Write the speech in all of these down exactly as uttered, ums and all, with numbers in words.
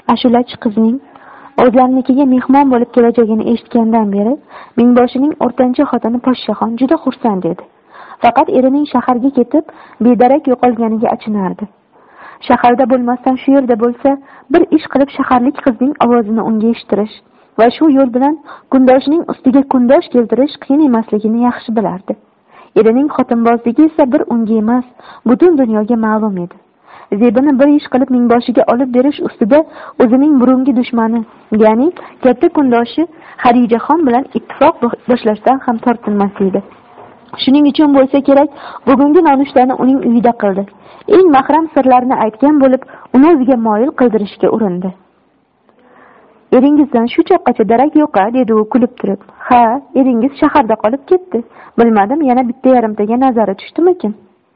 Ashulachi qizning o'zlarinikiga mehmon bo'lib kelajagini eshitgandan beri mingboshining o'rtancha xotini Poshshaxon juda xursand edi. Faqat erining shaharga ketib bedarak yo'qolganiga achinardi. Shaharda bo'lmasdan shu yerda bo'lsa, bir ish qilib shaharlik qizning ovozini unga eshittirish va shu yo'l bilan kundoshining ustiga kundosh keltirish qiyin emasligini yaxshi bilardi. Erining xotinbozligi esa bir unga emas, butun dunyoga ma'lum edi. Zebini bir ish qilib mingboshiga olib berish ustida o'zining burungi dushmani, ya'ni katta kundoshi Xadijaxon bilan ittifoq boshlashdan ham tortinmas edi. Shuning uchun bo'lsa kerak, bugungi nonushtani uning uyida qildi. Eng mahram sirlarini aytgan bo'lib, uni o'ziga moyil qildirishga urindi. Eringizdan shu choqqacha darak yo'q-a, dedi u kulib turib. Ha, eringiz shaharda qolib ketdi. Bilmadim, yana bitta yarimtaga nazari tushdimikin.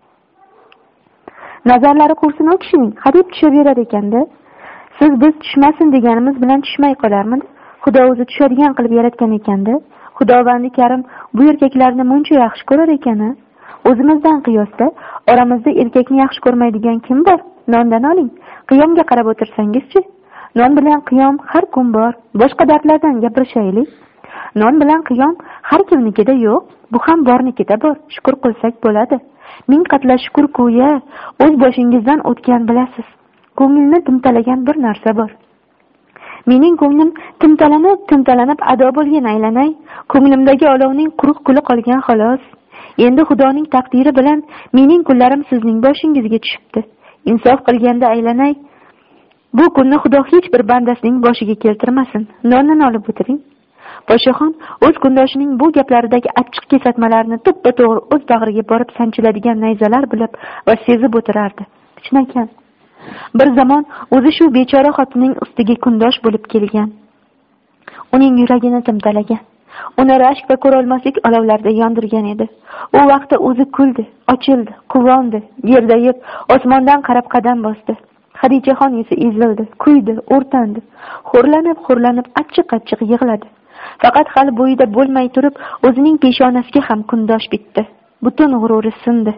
Nazarlari qursin u kishining, hadeb tushaverar ekanda. Siz biz tushmasin deganimiz bilan tushmay qolarmidi? Xudo o'zi tushadigan qilib yaratgan ekanda. Xudovandi Karim bu erkaklarni muncha yaxshi ko'rar ekan-a? O'zimizdan qiyosda oramizda erkakni yaxshi ko'rmaydigan kim bor? Nondan oling. Qiyomga qarab o'tirsangizchi. Non bilan qiyom har kun bor. Boshqa dardlardan gapirishaylik. Non bilan qiyom har kimnikida yo'q, bu ham bornikida bor. Shukr qilsak bo'ladi. Ming qatla shukr ku-ya, o'z boshingizdan o'tgan bilasiz. Ko'ngilni timtalagan bir narsa bor. Mening ko'nglim timtalanib, timtalanib ado bo'lgan aylanay. Ko'nglimdagi olovning quruq kuli qolgan xolos. Endi Xudoning taqdiri bilan mening kunlarim sizning boshingizga tushibdi. Insof qilganda aylanay. Bu kunni Xudo hech bir bandasining boshiga keltirmasin. Nonni olib o'tiring. Poshshaxon o'z kundoshining bu gaplaridagi achchiq kesatmalarni to'ppa-to'g'ri o'z bag'riga borib sanchiladigan nayzalar bilib va sezib o'tirardi. Chinakam bir zamon o'zi shu bechora xotining ustiga kundosh bo'lib kelgan. Uning yuragini timtalagan. Uni rashk va ko'rolmaslik olovlarida yondirgan edi. U vaqtda o'zi kuldi, ochildi, quvondi, yerdayib, osmondan qarab qadam bosdi. Xadijaxon esa ezildi, kuydi, o'rtandi. Xo'rlanib, xo'rlanib, achchiq-achchiq yig'ladi. Faqat hali bo'yida bo'lmay turib, o'zining peshonasiga ham kundosh bitdi. Butun g'ururi sindi.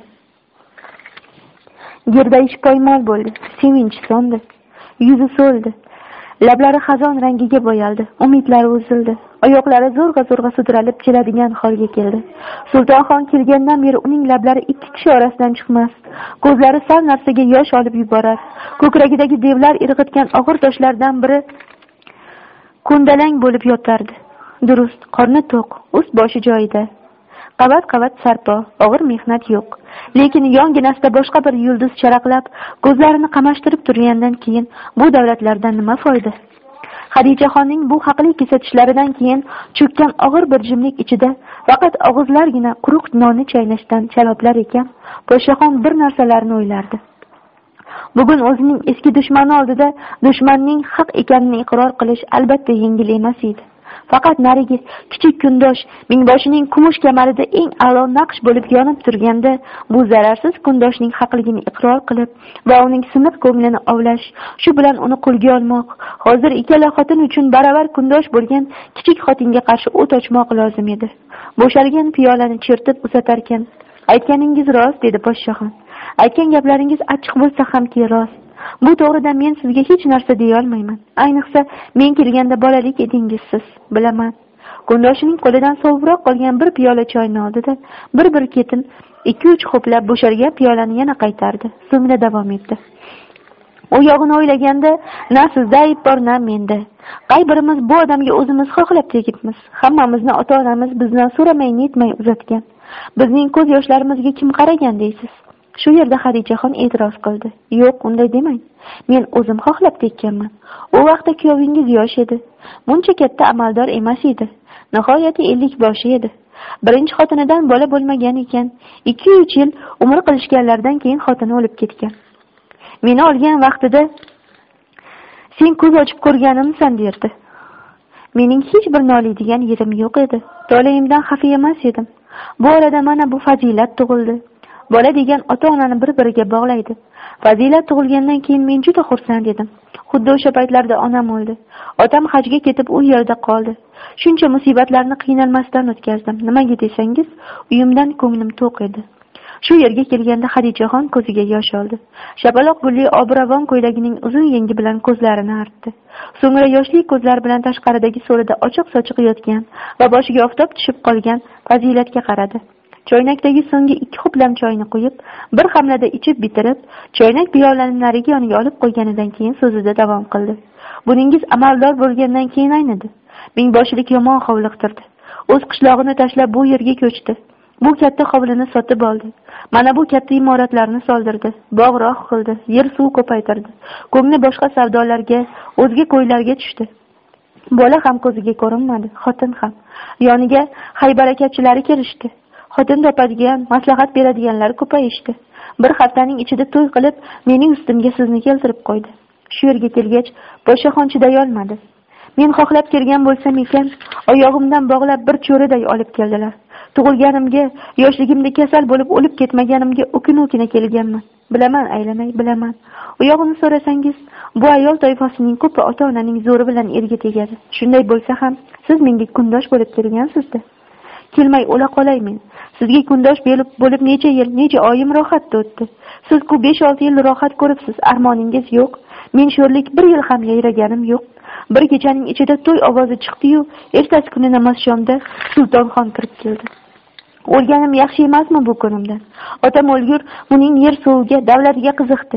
Gerdayish poymol bo'ldi, sevinch so'ndi. Yuzi so'ldi. Lablari xazon rangiga bo'yaldi, umidlari uzildi. Oyoqlari zo'rg'a-zo'rg'a sudralib keladigan holga keldi. Sultonxon kelgandan beri uning lablari ikki kishi orasidan chiqmas. Ko'zlari sal narsaga yosh olib yuborar. Ko'kragidagi devlar irg'itgan og'ir toshlardan biri ko'ndalang bo'lib yotardi. Durust, qorni to'q, ust boshi joyida. Qavat-qavat sarpo, og'ir mehnat yo'q. Lekin yonginasida boshqa bir yulduz charaqlab, ko'zlarini qamashtirib turgandan keyin bu davlatlardan nima foyda? Xadijaxonning bu haqli kesatishlaridan keyin cho'kkan og'ir bir jimlik ichida faqat og'izlargina quruq nonni chaynashdan chaloplar ekan, Poshshaxon bir narsalarni o'ylardi. Bugun o'zining eski dushmani oldida dushmanning haq ekanini iqror qilish albatta yengil emas edi. Faqat narigi kichik kundosh mingboshining kumush kamarida eng a'lo naqsh bo'lib yonib turganda, bu zararsiz kundoshning haqligini iqror qilib va uning siniq ko'nglini ovlash, shu bilan uni qo'lga olmoq, hozir ikkala xotin uchun baravar kundosh bo'lgan kichik xotinga qarshi o't ochmoq lozim edi. Bo'shalgan piyolani chertib uzatarkan, "Aytganingiz rost", dedi Poshshaxon. "Aytgan gaplaringiz achchiq bo'lsa hamki rost. Bu to'g'rida men sizga hech narsa deya olmayman. Ayniqsa men kelganda bolalik edingiz siz, bilaman." Kundoshining qo'lidan sovibroq qolgan bir piyola choyni oldida bir-bir ketin ikki uch xo'plab bo'shalgan piyolani yana qaytardi. So'ngra davom etdi. "U yog'ini o'ylaganda na sizda ayb bor, na menda. Qay birimiz bu odamga o'zimiz xohlab tegibmiz. Hammamizni ota-onamiz bizdan so'ramay netmay uzatgan. Bizning ko'z yoshlarimizga kim qaragan deysiz?" Shu yerda Xadijaxon e'tiroz qildi. "Yo'q, unday demang. Men o'zim xohlab tekkanman. U vaqtda kuyovingiz yosh edi. Buncha katta amaldor emas edi. Nihoyati ellik boshi edi. Birinchi xotinidan bola bo'lmagan ekan. ikki uch yil umr qilishganlardan keyin xotini o'lib ketgan. Meni olgan vaqtida sen ko'z ochib ko'rganimsan derdi. Mening hech bir noliydigan yerim yo'q edi. Tolayimdan xafa emas edim. Bu orada mana bu fazilat tug'ildi. Bola degan ota-onani bir-biriga bog'laydi. Fazilat tug'ilgandan keyin men juda xursand edim. Xuddi o'sha paytlarda onam o'ldi. Otam hajga ketib u yerda qoldi. Shuncha musibatlarni qiynalmasdan o'tkazdim. Nimaga desangiz, uyimdan ko'nglim to'q edi. Shu yerga kelganda Xadichaxon ko'ziga yosh oldi. Shapaloq gulli obravon ko'ylagining uzun yengi bilan ko'zlarini artdi. So'ngra yoshli ko'zlar bilan tashqaridagi so'rida ochiq-sochiq yotgan va boshiga oftob tushib qolgan Fazilatga qaradi. Choynakdagi so'nggi ikki xuplam choyni quyib, bir hamlada ichib bitirib, choynak piyolani narigi yoniga olib qo'yganidan keyin so'zida davom qildi. Buningiz amaldor bo'lgandan keyin aynidi. Mingboshilik yomon hovliqtirdi. O'z qishlog'ini tashlab bu yerga ko'chdi. Bu katta hovlini sotib oldi. Mana bu katta imoratlarni soldirdi, bog'roq qildi, yer suv ko'paytirdi. Ko'ngli boshqa savdolarga, o'zga ko'ylarga tushdi. Bola ham ko'ziga ko'rinmadi, xotin ham. Yoniga haybarakatchilari kelishdi. Xotin topadigan, maslahat beradiganlar ko'payishdi. Bir haftaning ichida to'y qilib, mening ustimga sizni keltirib qo'ydi. Shu yerga kelgach, Podshoxon chiday olmadi. Men xohlab kelgan bo'lsam ekan, oyog'imdan bog'lab bir cho'riday olib keldilar. Tug'ilganimga, yoshligimda kasal bo'lib o'lib ketmaganimga o'kin-o'kina kelganman. Bilaman, aylanay, bilaman. Oyog'ini so'rasangiz, bu ayol toifasining ko'pi ota-onaning zo'ri bilan erga tegadi. Shunday bo'lsa ham, siz menga kundosh bo'lib kelgansiz-da. Kelmay o'la qolay men. Sizga kundosh bo'lib bo'lib necha yil, necha oyim rohatda o'tdi. Siz ku besh olti yil rohat ko'ribsiz, armoningiz yo'q. Men sho'rlik bir yil ham yayraganim yo'q. Bir kechaning ichida to'y ovozi chiqdi-yu, ertasi kuni namoz shomda Sultonxon kirib keldi. O'lganim yaxshi emasmi bu kunimdan? Otam o'lgur, uning yer suviga, davlatiga qiziqdi.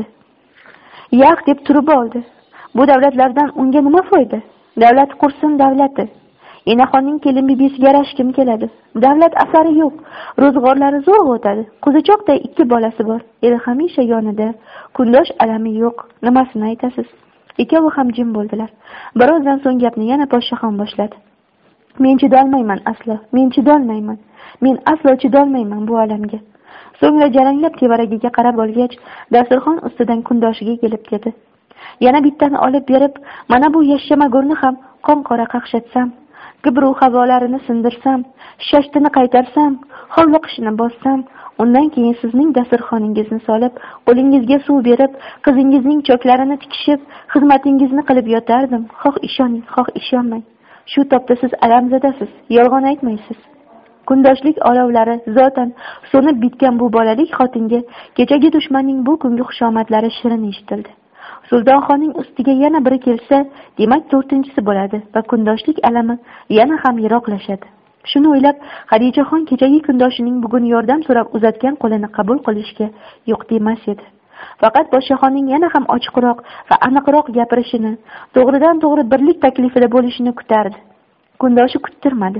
Yaq deb turib oldi. Bu davlatlardan unga nima foyda? Davlat qursin davlati. Enaxonning kelin bibisiga rash kim keladi? Davlat asari yo'q. Ro'zg'orlari zo'r o'tadi. Qo'zichoqday ikki bolasi bor. Eri hamisha yonida. Kundosh alami yo'q. Nimasini aytasiz? Ikkovi ham jim bo'ldilar. Birozdan so'ng gapni yana Podshoxon boshladi. Men chidolmayman aslo. Men chidolmayman. Men aslo chidolmayman bu olamga. So'ngra jaranglab tevaragiga qarab olgach, dasturxon ustidan kundoshiga kelib dedi. Yana bittani olib berib, mana bu yashshamago'rni ham qon-qora qaqshatsam, gibru havolarini sindirsam, shashtini qaytarsam, hovliqishini bossam, undan keyin sizning dasturxoningizni solib, qo'lingizga suv berib, qizingizning choklarini tikishib, xizmatingizni qilib yotardim. Xoh ishoning, xoh ishonmang. Shu topda siz alamzadasiz, yolg'on aytmaysiz. Kundoshlik olovlari zotan so'nib bitgan bu bolalik xotinga kechagi dushmanning bu kungi xushomatlari shirin eshitildi. Sultonxonning ustiga yana biri kelsa, demak to'rtinchisi bo'ladi va kundoshlik alami yana ham yiroqlashadi. Shuni o'ylab, Xadichaxon kechagi kundoshining bugun yordam so'rab uzatgan qo'lini qabul qilishga yo'q demas edi. Faqat Podshoxonning yana ham ochiqroq va aniqroq gapirishini, to'g'ridan to'g'ri birlik taklifida bo'lishini kutardi. Kundoshi kuttirmadi.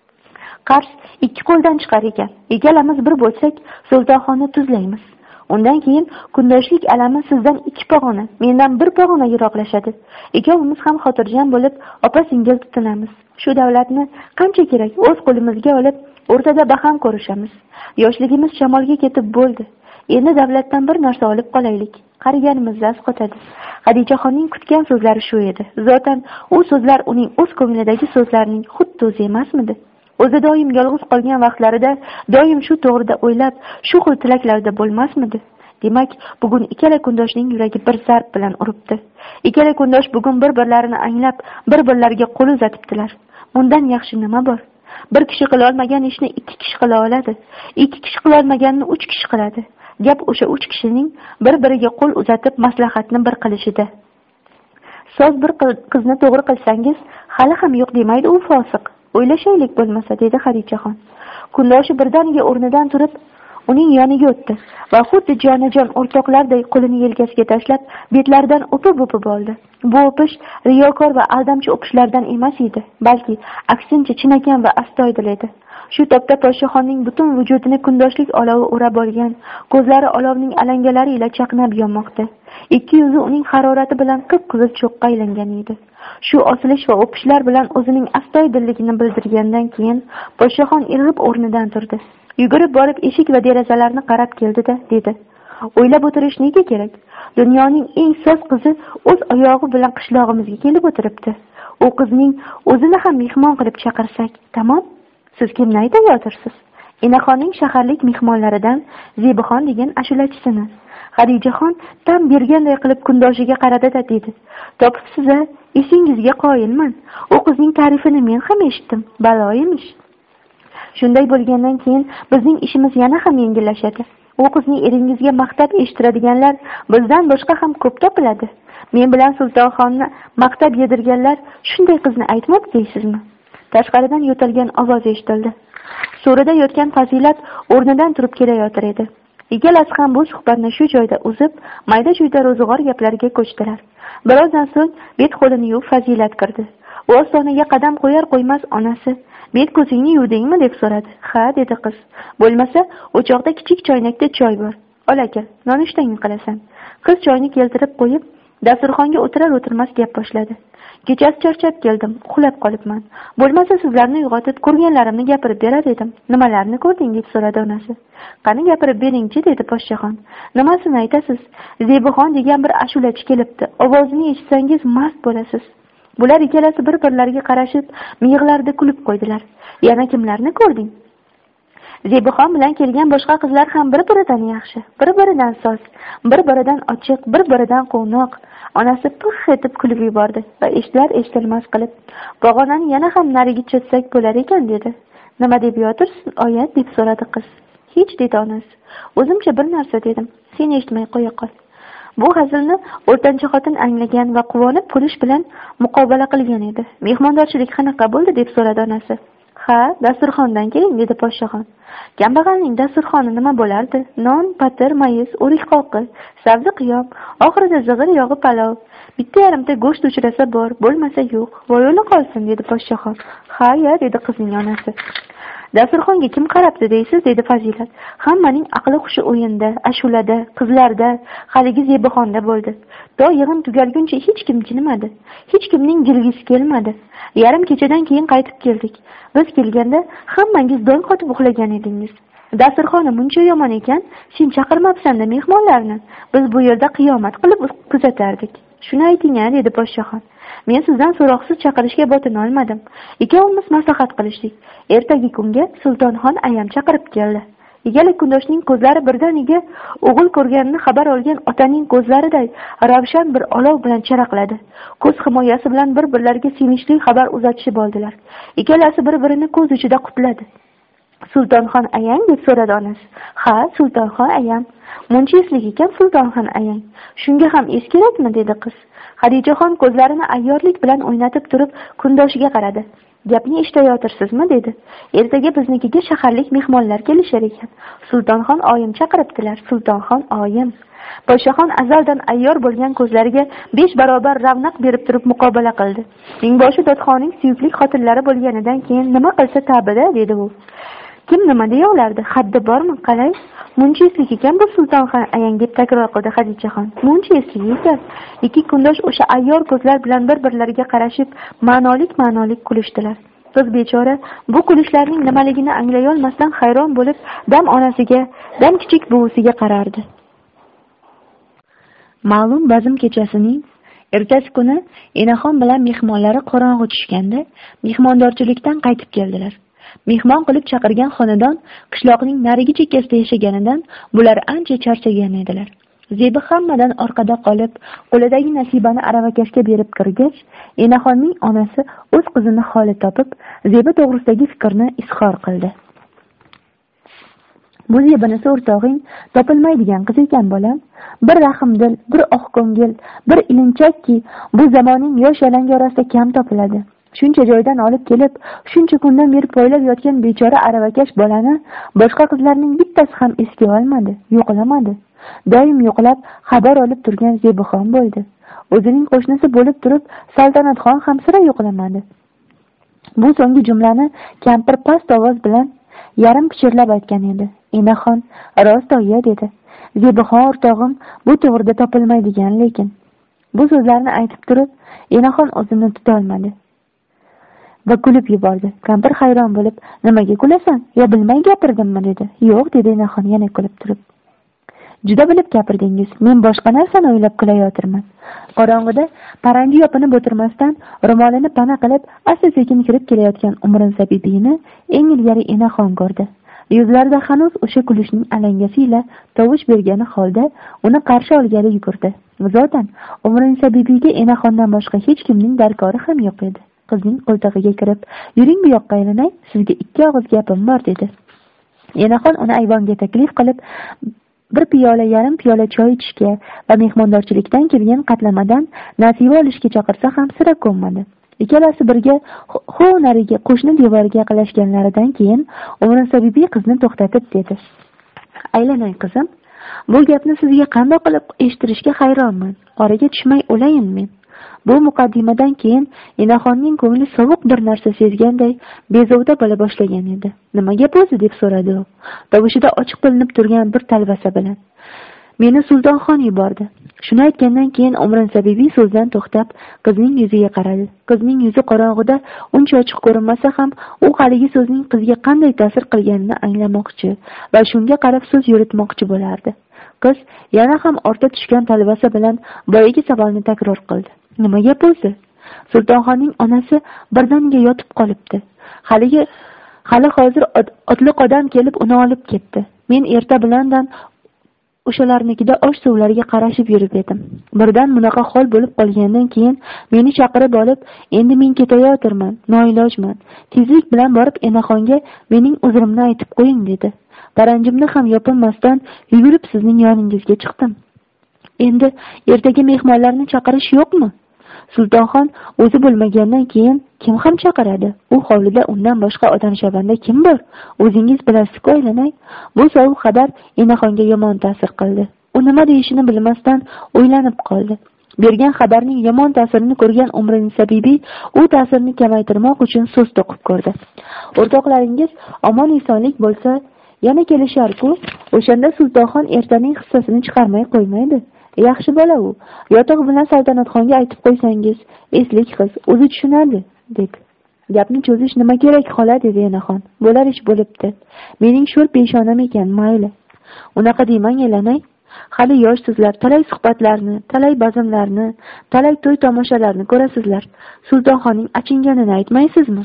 Qars ikki qo'ldan chiqar ekan. Ikkalamiz bir bo'lsak, Sultonxonni tuzlaymiz. Undan keyin kundoshlik alami sizdan ikki pog'ona, mendan bir pog'ona yiroqlashadi. Ikkovimiz ham xotirjam bo'lib, opa-singil tutinamiz. Shu davlatni qancha kerak o'z qo'limizga olib, o'rtada baham ko'rishamiz. Yoshligimiz shamolga ketib bo'ldi. Endi davlatdan bir narsa olib qolaylik. Qariganimizda asqotadi. Xadichaxonning kutgan so'zlari shu edi. Zotan u so'zlar uning o'z ko'nglidagi so'zlarning xuddi o'zi emasmidi? O'zi doim yolg'iz qolgan vaqtlarida doim shu to'g'rida o'ylab, shu xil tilaklarda bo'lmasmidi? Demak, bugun ikkala kundoshning yuragi bir zarb bilan uribdi. Ikkala kundosh bugun bir-birlarini anglab, bir-birlariga qo'l uzatibdilar. Bundan yaxshi nima bor? Bir kishi qila olmagan ishni ikki kishi qila oladi. Ikki kishi qila olmaganini uch kishi qiladi. Gap o'sha uch kishining bir-biriga qo'l uzatib maslahatni bir qilishida. So'z bir qizni to'g'ri qilsangiz, hali ham yo'q demaydi u fosiq. O'ylashaylik bo'lmasa, dedi Xadichaxon. Kundoshi birdaniga o'rnidan turib, uning yoniga o'tdi va xuddi jonajon o'rtoqlarday qo'lini yelkasiga tashlab, betlaridan o'pib-o'pib oldi. Bu o'pish riyokor va aldamchi o'pishlardan emas edi, balki aksincha chinakam va astoydil edi. Shu topda Podshoxonning butun vujudini kundoshlik olovi o'rab olgan, ko'zlari olovning alangalari ila chaqnab yonmoqda. Ikki yuzi uning harorati bilan qip-qizil cho'qqa aylangan edi. Shu osilish va o'pishlar bilan o'zining astoydilligini bildirgandan keyin Podshoxon irg'ib o'rnidan turdi. Yugurib borib eshik va derazalarni qarab keldi-da, dedi. O'ylab o'tirish nega kerak? Dunyoning eng soz qizi o'z oyog'i bilan qishlog'imizga kelib o'tiribdi. U qizning o'zini ham mehmon qilib chaqirsak, tamom? Siz kimni aytayotirsiz? Enaxonning shaharlik mehmonlaridan Zebixon degan ashulachisini. Xadichaxon tam berganday qilib kundoshiga qaradi-da, dedi. Topibsiz-a? Esingizga qoyilman. U qizning ta'rifini men ham eshitdim. Balo emish. Shunday bo'lgandan keyin bizning ishimiz yana ham yengillashadi. U qizni eringizga maqtab eshittiradiganlar bizdan boshqa ham ko'p topiladi. Men bilan Sultonxonni maqtab yedirganlar shunday qizni aytmoqda deysizmi? Tashqaridan yo'talgan ovoz eshitildi. So'rida yotgan Fazilat o'rnidan turib kelayotir edi. Ikkalasi ham bu suhbatni shu joyda uzib, mayda-chuyda ro'zg'or gaplariga ko'chdilar. Birozdan so'ng bet-qo'lini yuvib Fazilat kirdi. U ostonaga qadam qo'yar qo'ymas onasi "Bet ko'zingni yuvdingmi?" deb so'radi. "Ha", dedi qiz. "Bo'lmasa, o'choqda kichik choynakda choy bor. Ol aka, nonushtangni qilasan." Qiz choyni keltirib qo'yib, dasturxonga o'tirar o'tirmas gap boshladi. "Kechasi charchab keldim, uxlab qolibman. Bo'lmasa sizlarni uyg'otib, ko'rganlarimni gapirib berar edim. Nimalarni ko'rding?" deb so'radi onasi. "Qani gapirib beringchi", dedi Poshshaxon. "Nimasini aytasiz? Zebuxon degan bir ashulachi kelibdi. Ovozini eshitsangiz mast bo'lasiz." Bular ikkalasi bir-birlariga qarashib, miyig'larida kulib qo'ydilar. "Yana kimlarni ko'rding?" Zebuxon bilan kelgan boshqa qizlar ham bir-biridan yaxshi, bir-biridan soz, bir-biridan ochiq, bir-biridan quvnoq. Onasi pux etib kulib yubordi va eshitilar eshitilmas qilib, "Pog'onani yana ham nariga cho'zsak bo'lar ekan", dedi. "Nima deb yotirsiz, oyat?" deb so'radi qiz. "Hech", dedi onasi. "O'zimcha bir narsa dedim. Sen eshitmay qo'ya qol." Bu hazilni o'rtancha xotin anglagan va quvonib kulish bilan muqobala qilgan edi. "Mehmondorchilik qanaqa bo'ldi?" deb so'radi onasi. "Ha, dasturxondan keling", dedi Poshshaxon. "Kambag'alning dasturxoni nima bo'lardi? Non, patir, mayiz, o'rik qoqi, sabzi qiyom, oxirida zig'ir yog'i palov. Bitta yarimta go'sht uchrasa bor, bo'lmasa yo'q. Voy o'la qolsin", dedi Poshshaxon. "Ha-ya", dedi qizning onasi. "Dasturxonga kim qarabdi deysiz?" dedi Fazilat. "Hammaning aqli hushi o'yinda, ashulada, qizlarda, haligi Zebuxonda bo'ldi. To yig'in tugalguncha hech kim jilmadi. Hech kimning jilgisi kelmadi. Yarim kechadan keyin qaytib keldik. Biz kelganda hammangiz dong qotib uxlagan edingiz. Dasturxoni muncha yomon ekan, sen chaqirmabsan-da mehmonlarni. Biz bu yerda qiyomat qilib kuzatardik. Shuni ayting-a", dedi Poshshaxon. "Men sizdan so'roqsiz chaqirishga botina olmadim. Ikkovimiz maslahat qilishdik. Ertagi kunga Sultonxon ayam chaqirib keldi. Ikkala kundoshning ko'zlari birdaniga o'g'il ko'rganini xabar olgan otaning ko'zlariday ravshan bir olov bilan charaqladi. Ko'z himoyasi bilan bir-birlariga sevinchli xabar uzatishib oldilar. Ikkalasi bir-birini ko'z ichida qutladi. "Sultonxon ayang?" deb so'radi onasi. "Ha, Sultonxon ayam. Muncha eslik ekan Sultonxon ayang. Shunga ham es kerakmi?" dedi qiz. Xadichaxon ko'zlarini ayyorlik bilan o'ynatib turib kundoshiga qaradi. "Gapni eshitayotirsizmi?" dedi. "Ertaga biznikiga shaharlik mehmonlar kelishar ekan. Sultonxon oyim chaqiribdilar. Sultonxon oyim." Poshshaxon azaldan ayyor bo'lgan ko'zlariga besh barobar ravnaq berib turib muqobala qildi. "Mingboshi Dodxonning suyukli xotinlari bo'lganidan keyin nima qilsa ta'bida", dedi u. "Kim nima deya olardi? Haddi bormi? Qalay? Muncha eslik ekan bu Sultonxon ayang", deb takror qildi Xadichaxon. "Muncha eslik ekan." Ikki kundosh o'sha ayyor ko'zlar bilan bir-birlariga qarashib, ma'nolik-ma'nolik kulishdilar. Qiz bechora bu kulishlarning nimaligini anglay olmasdan hayron bo'lib, dam onasiga, dam kichik buvisiga qarardi. Ma'lum bazm kechasining ertasi kuni enaxon bilan mehmonlari qorong'i tushganda mehmondorchilikdan qaytib keldilar. Mehmon qilib chaqirgan xonadon qishloqning narigi chekkasida yashaganidan bular ancha charchagan edilar. Zebi hammadan orqada qolib, qo'lidagi nasibani aravakashga berib kirgach, enaxonning onasi o'z qizini holi topib, Zebi to'g'risidagi fikrni izhor qildi. "Bu Zebinisi o'rtog'ing topilmaydigan qiz ekan bolam. Bir rahmdil, bir oqko'ngil, bir ilinchakki, bu zamonning yosh yalangi orasida kam topiladi. Shuncha joydan olib kelib, shuncha kundan beri poylab yotgan bechora aravakash bolani boshqa qizlarning bittasi ham esga olmadi, yo'qlamadi. Doim yo'qlab xabar olib turgan Zebuxon bo'ldi. O'zining qo'shnisi bo'lib turib, Saltanatxon ham sira yo'qlamadi." Bu so'nggi jumlani kampir past ovoz bilan yarim pichirlab aytgan edi. Enaxon "Rost oyi", dedi. "Zebuxon o'rtog'im bu to'g'rida topilmaydigan, lekin." Bu so'zlarni aytib turib, enaxon o'zini tuta olmadi va kulib yubordi. Kampir hayron bo'lib, "Nimaga kulasan? Yo bilmay gapirdimmi?" dedi. "Yo'q", dedi enaxon yana kulib turib. "Juda bilib gapirdingiz. Men boshqa narsani o'ylab kulayotirman." Qorong'ida paranji yopinib o'tirmasdan ro'molini pana qilib asta-sekin kirib kelayotgan Umrinsa bibini eng ilgari enaxon ko'rdi. Yuzlarida hanuz o'sha kulishning alangasi ila tovush bergani holda uni qarshi olgani yugurdi. Zotan Umrinsa bibiga enaxondan boshqa hech kimning darkori ham yo'q edi. Qizning qo'ltig'iga kirib, "Yuring bu yoqqa aylanay, sizga ikki og'iz gapim bor", dedi. Enaxon uni ayvonga taklif qilib, bir piyola yarim piyola choy ichishga va mehmondorchilikdan kelgan qatlamadan nasiba olishga chaqirsa ham sira ko'nmadi. Ikkalasi birga ho nariga qo'shni devorga yaqinlashganlaridan keyin Umriniso bibi qizni to'xtatib dedi: "Aylanay qizim, bu gapni sizga qanday qilib eshittirishga hayronman. Oraga tushmay o'layin men." Bu muqaddimadan keyin Enaxonning ko'ngli sovuq bir narsa sezganday bezovta bo'la boshlagan edi. "Nima gap o'zi?" deb so'radi u, tovushida ochiq bilinib turgan bir talvasa bilan. "Meni Sultonxon yubordi." Shuni aytgandan keyin Umriniso bibi so'zdan to'xtab, qizning yuziga qaradi. Qizning yuzi qorong'ida uncha ochiq ko'rinmasa ham, u haligi so'zning qizga qanday ta'sir qilganini anglamoqchi va shunga qarab so'z yuritmoqchi bo'lardi. Qiz yana ham ortda tushgan talvasa bilan boyagi savolni takror qildi: "Nima gap o'zi? Sultonxonning onasi birdaniga yotib qolibdi. Haligi hali hozir otliq odam kelib uni olib ketdi. Men erta bilandan o'shalarnikida osh suvlariga qarashib yurib edim. Birdan bunaqa hol bo'lib qolgandan keyin meni chaqirib olib, endi men ketayotirman, noilojman. Tezlik bilan borib Enaxonga mening uzrimni aytib qo'ying" dedi. Paranjimni ham yopinmasdan yugurib sizning yoningizga chiqdim. Endi ertaga mehmonlarni chaqirish yo'qmi? Sultonxon o'zi bo'lmagandan keyin kim ham chaqiradi? U hovlida undan boshqa odam shabanda kim bor? O'zingiz bilasiz-ku, aylanay. Bu sovuq xabar Enaxonga yomon ta'sir qildi. U nima deyishini bilmasdan o'ylanib qoldi. Bergan xabarning yomon ta'sirini ko'rgan Umriniso bibi u ta'sirini kamaytirmoq uchun so'z to'qib ko'rdi. "O'rtoqlaringiz omon esonlik bo'lsa, yana kelishar-ku. O'shanda Sultonxon ertaning hissasini chiqarmay qo'ymaydi. Yaxshi bola u. Yotiq bilan Saltanatxonga aytib qo'ysangiz, eslik qiz, o'zi tushunadi" dedi. "Gapni cho'zish nima kerak, xola?" dedi Enaxon. "Bo'lar ish bo'libdi. Mening sho'r peshonam ekan, mayli. Unaqa demang, aylanay. Hali yoshsizlar, talay suhbatlarni, talay bazmlarni, talay to'y tomoshalarni ko'rasizlar. Sultonxonning achinganini aytmaysizmi?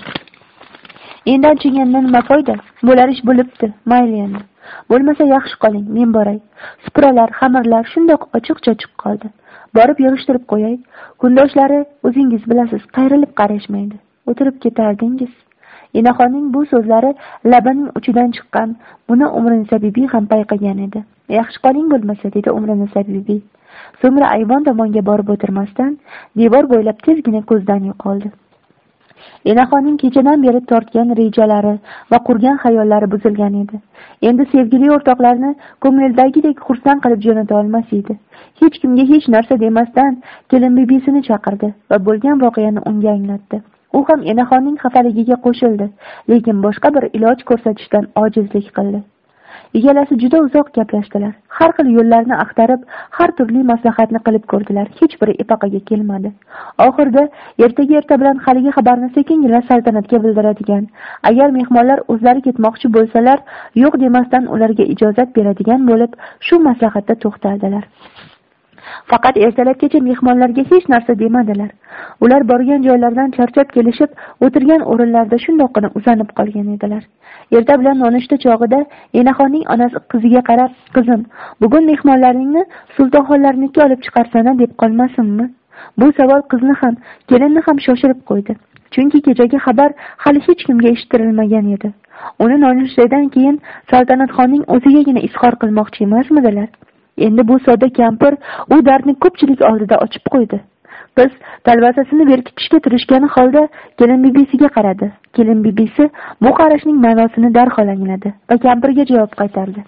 Endi achingandan nima foyda? Bo'lar ish bo'libdi, mayli endi. Bo'lmasa yaxshi qoling, men boray. Supralar, xamirlar shundoq ochiq-chochiq qoldi. Borib yig'ishtirib qo'yay. Kundoshlari o'zingiz bilasiz, qayrilib qarashmaydi. O'tirib ketardingiz." Enaxonning bu so'zlari labining uchidan chiqqan. Buni Umriniso bibi ham payqagan edi. "Yaxshi qoling bo'lmasa", dedi Umriniso bibi. So'ngra ayvon tomonga borib o'tirmasdan devor bo'ylab tezgina ko'zdan yo'qoldi. Enaxonning kechadan beri tortgan rejalari va qurgan xayollari buzilgan edi. Endi sevgili o'rtoqlarni ko'ngildagidek xursand qilib jo'nata olmas edi. Hech kimga hech narsa demasdan kelin bibisini chaqirdi va bo'lgan voqeani unga anglatdi. U ham Enaxonning xafaligiga qo'shildi, lekin boshqa bir iloj ko'rsatishdan ojizlik qildi. Ikkalasi juda uzoq gaplashdilar. Har xil yo'llarni axtarib, har turli maslahatni qilib ko'rdilar. Hech biri epaqaga kelmadi. Oxirida ertaga erta bilan haligi xabarni sekingina saltanatga bildiradigan, agar mehmonlar o'zlari ketmoqchi bo'lsalar, yo'q demasdan ularga ijozat beradigan bo'lib, shu maslahatda to'xtaldilar. Faqat ertalabgacha mehmonlarga hech narsa demadilar. Ular borgan joylardan charchab kelishib, o'tirgan o'rinlarda shundoqqina uzanib qolgan edilar. Erta bilan nonushta chog'ida Enaxonning onasi qiziga qarab: "Qizim, bugun mehmonlaringni Sultonxonlarnikiga olib chiqarsana deb qolmasinmi?" Bu savol qizni ham, kelinni ham shoshirib qo'ydi. Chunki kechagi xabar hali hech kimga eshittirilmagan edi. Uni nonushtadan keyin Saltanatxonning o'zigagina izhor qilmoqchi emasmidilar? Endi bu sodda kampir u dardni ko'pchilik oldida ochib qo'ydi. Qiz talvasasini berkitishga tirishgani holda kelin bibisiga qaradi. Kelin bibisi bu qarashning ma'nosini darhol angladi va kampirga javob qaytardi.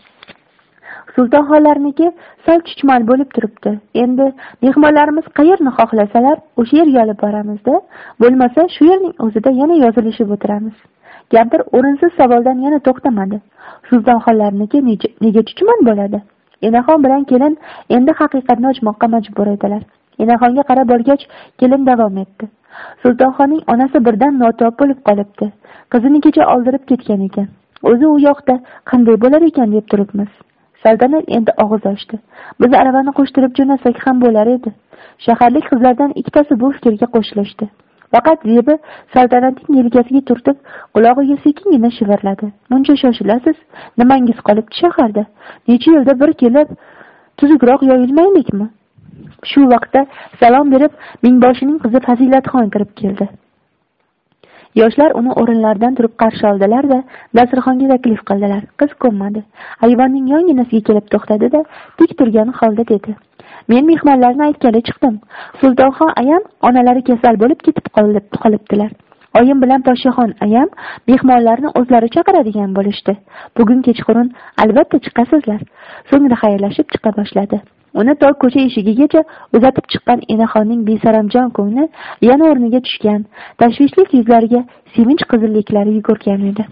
"Sultonxonlarniki sal chuchmal bo'lib turibdi. Endi mehmonlarimiz qayerni xohlasalar, o'sha yerga olib boramiz-da. Bo'lmasa shu yerning o'zida yana yozilishib o'tiramiz." Kampir o'rinsiz savoldan yana to'xtamadi. "Sultonxonlarniki nega chuchmal bo'ladi?" Enaxon bilan kelin endi haqiqatni ochmoqqa majbur edilar. Enaxonga qarab bo'lgach, kelin davom etdi. "Sultonxonning onasi birdan notob bo'lib qolibdi. Qizini kecha oldirib ketgan ekan. O'zi u yoqda qanday bo'lar ekan deb turibmiz." Saltanat endi og'iz ochdi. "Biz aravani qo'shtirib jo'nasak ham bo'lar edi." Shaharlik qizlardan ikkitasi bu fikrga qo'shilishdi. Faqat Zebi Saltanatning yelkasiga turtib, qulog'iga sekingina shivirladi: "Muncha shoshilasiz, nimangiz qolibdi shaharda? Necha yilda bir kelib, tuzukroq yoyilmaydikmi?" Shu vaqtda salom berib, mingboshining qizi Fazilatxon kirib keldi. Yoshlar uni o'rinlaridan turib qarshi oldilar-da, dasturxonga taklif qildilar. Qiz ko'nmadi. Ayvonning yonginasiga kelib to'xtadi-da, tik turgan holda dedi: "Men mehmonlarni aytgani chiqdim. Sultonxon ayam onalari kasal bo'lib ketib qolibdilar. Oyim bilan Podshoxon ayam mehmonlarni o'zlari chaqiradigan bo'lishdi. Bugun kechqurun albatta chiqasizlar." So'ngra xayrlashib chiqa boshladi. Uni to ko'cha eshigigacha uzatib chiqqan enaxonning besaramjon ko'ngli yana o'rniga tushgan, tashvishli yuzlariga sevinch qizilliklari yugurgan edi.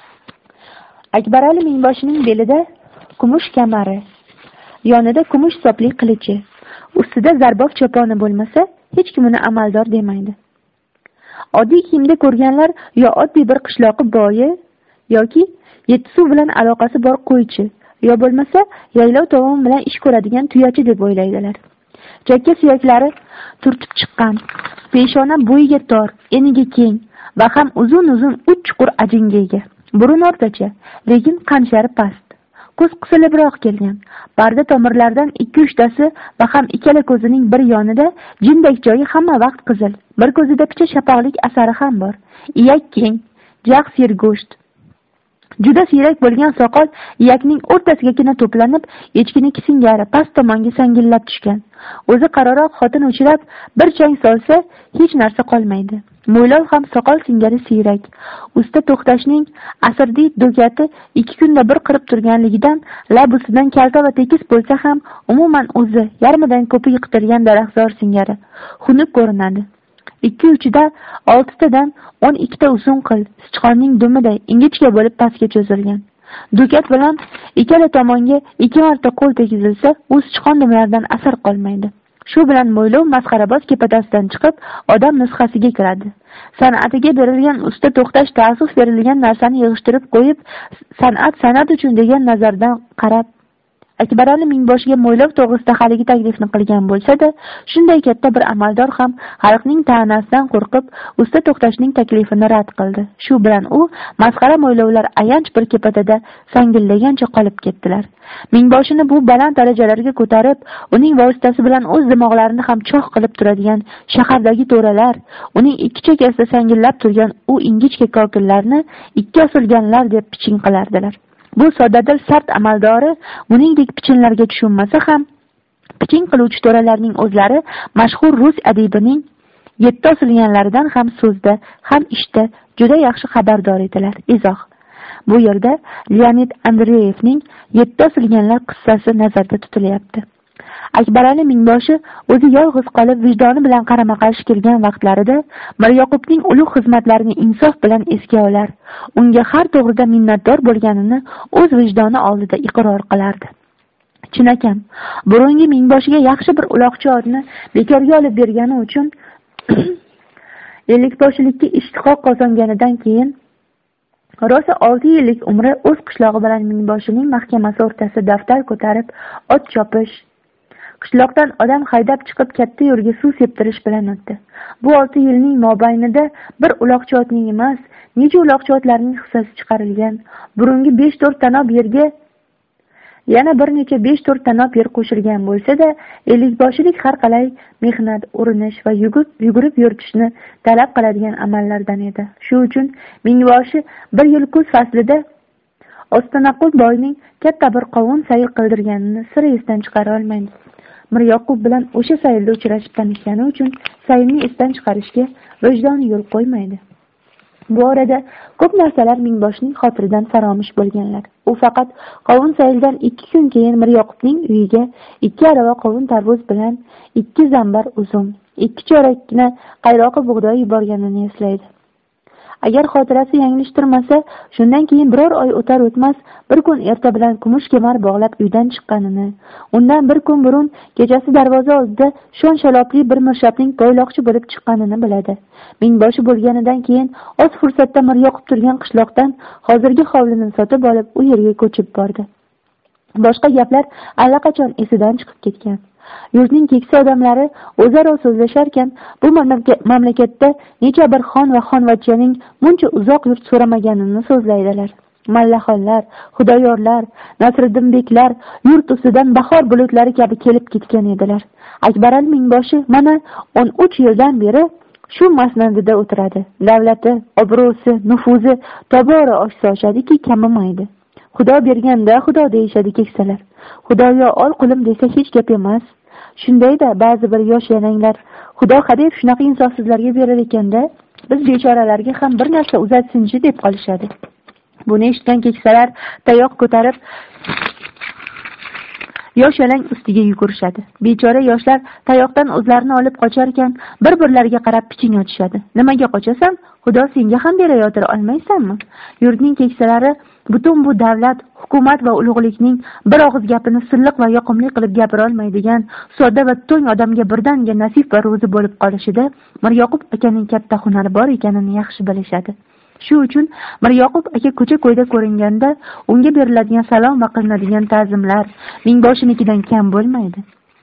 Akbarali mingboshining belida kumush kamari, yonida kumush sopli qilichi, ustida zarbof choponi bo'lmasa, hech kim uni amaldor demaydi. Oddiy kiyimda ko'rganlar yo oddiy bir qishloqi boyi yoki yetti suv bilan aloqasi bor qo'ychi, yo bo'lmasa yaylov tovon bilan ish ko'radigan tuyachi deb o'ylaydilar. Chakka suyaklari turtib chiqqan, peshona bo'yiga tor, eniga keng va ham uzun-uzun uch chuqur ajinga ega. Burun o'rtacha, lekin qanchari past. Ko'z qisilibroq kelgan. Barda tomirlardan ikki uchtasi va ham ikkala ko'zining bir yonida jindak joyi hamma vaqt qizil. Bir ko'zida picha shapaqlik asari ham bor. Iyak keng, jag' sergo'sht. Juda siyrak bo'lgan soqol iyakning o'rtasigagina to'planib, echkiniki singari past tomonga sangillab tushgan. O'zi qararoq xotin uchrab, bir chang solsa, hech narsa qolmaydi. Mo'ylov ham soqol singari siyrak. Usta to'xtashning asrdiy do'kati ikki kunda bir qirib turganligidan lab ustidan kalta va tekis bo'lsa ham, umuman o'zi yarmidan ko'pi yiqitilgan daraxtzor singari xunuk ko'rinadi. Ikki uchida oltitadan o'n ikkita uzun qil, sichqonning dumiday ingichka bo'lib pastga cho'zilgan. Do'kat bilan ikkala tomonga ikki marta qo'l tegizilsa, u sichqon dumlaridan asar qolmaydi. Shu bilan mo'ylov masxaraboz kepatasidan chiqib, odam nusxasiga kiradi. San'atiga berilgan usta to'xtash ta'suf berilgan narsani yig'ishtirib qo'yib, san'at san'at uchun degan nazardan qarab Akbarali mingboshiga mo'ylov to'g'risida haligi taklifni qilgan bo'lsa-da, shunday katta bir amaldor ham xalqning ta'nasidan qo'rqib, usta to'xtashning taklifini rad qildi. Shu bilan u masxara mo'ylovlar ayanch bir kepatada sangillagancha qolib ketdilar. Mingboshini bu baland darajalarga ko'tarib, uning vositasi bilan o'z dimoqlarini ham cho'q qilib turadigan shahardagi to'ralar, uning ikki chekkasida sangillab turgan u ingichka kokillarni ikki osilganlar deb piching qilardilar. Bu soddadil sart amaldori uningdek pichinlarga tushunmasa ham, piching qiluvchi to'ralarning o'zlari mashhur rus adibining yetti osilganlaridan ham so'zda, ham ishda juda yaxshi xabardor edilar. Izoh: bu yerda Leonid Andreyevning yetti osilganlar qissasi nazarda tutilyapti. Akbarali mingboshi o'zi yolg'iz qolib vijdoni bilan qarama-qarshi kelgan vaqtlarida Miryoqubning ulug' xizmatlarini insof bilan esga olar, unga har to'g'rida minnatdor bo'lganini o'z vijdoni oldida iqror qilardi. Chinakam, burungi mingboshiga yaxshi bir uloqchi otni bekorga olib bergani uchun ellikboshilikka ishtiqoq qozonganidan keyin rosa olti yillik umri o'z qishlog'i bilan mingboshining mahkamasi o'rtasida daftar ko'tarib, ot chopish, qishloqdan odam haydab chiqib katta yo'lga suv septirish bilan o'tdi. Bu olti yilning mobaynida bir uloqchi otning emas, necha uloqchi otlarning hissasi chiqarilgan. Burungi besh to'rt tanob yerga yana bir necha besh to'rt tanob yer qo'shilgan bo'lsa-da, ellikboshilik har qalay mehnat, urinish va yugurib yugurib yuritishni talab qiladigan amallardan edi. Shu uchun mingboshi bir yil kuz faslida Ostonaqul boyning katta bir qovun sayil qildirganini sira esdan chiqara olmaydi. Miryoqub bilan o'sha saylda uchrashib tanishgani uchun saylni esdan chiqarishga vijdoni yo'l qo'ymaydi. Bu orada ko'p narsalar mingboshining xotiridan faromish bo'lganlar. U faqat qovun sayldan ikki kun keyin Miryoqubning uyiga ikki arava qovun tarvuz bilan ikki zambar uzum, ikki chorakgina qayroqi bug'doy yuborganini eslaydi. Agar xotirasi yanglishtirmasa, shundan keyin biror oy o'tar o'tmas bir kun erta bilan kumush kemar bog'lab uydan chiqqanini, undan bir kun burun kechasi darvoza oldida shon shalopli bir mirshabning poyloqchi bo'lib chiqqanini biladi. Mingboshi bo'lganidan keyin oz fursatda Miryoqub turgan qishloqdan hozirgi hovlini sotib olib, u yerga ko'chib bordi. Boshqa gaplar allaqachon esidan chiqib ketgan. Yurtning keksa odamlari o'zaro so'zlasharkan, bu mamlakatda necha bir xon va xonvachchaning muncha uzoq yurt so'ramaganini so'zlaydilar. Mallaxonlar, xudoyorlar, Nasriddinbeklar yurt ustidan bahor bulutlari kabi kelib ketgan edilar. Akbarali mingboshi mana o'n uch yildan beri shu masnadida o'tiradi. Davlati, obro'si, nufuzi tobora oshsa oshadiki, kamimaydi. Xudo berganda xudo deyishadi keksalar. Xudoyo ol qulim desa hech gap emas. Shundayda ba'zi bir yosh yananglar Xudo hadeb shunaqa insofsizlarga berar ekanda, biz bechoralarga ham bir narsa uzatsinchi deb qolishadi. Buni eshitgan keksalar tayoq ko'tarib yosh yalang ustiga yugurishadi. Bechora yoshlar tayoqdan o'zlarini olib qochar ekan, bir-birlariga qarab piching otishadi. Nimaga qochasan? Xudo senga ham berayotir, olmaysanmi? Yurtning keksalari butun bu davlat, hukumat va ulug'likning bir og'iz gapini silliq va yoqimli qilib gapira olmaydigan sodda va to'ng odamga birdaniga nasib va ro'zi bo'lib qolishida Miryoqub akaning katta hunari bor ekanini yaxshi bilishadi. Shu uchun Miryoqub aka ko'cha-ko'yda ko'ringanda unga beriladigan salom va qilinadigan ta'zimlar Mingboshinikidan kam bo'lmaydi.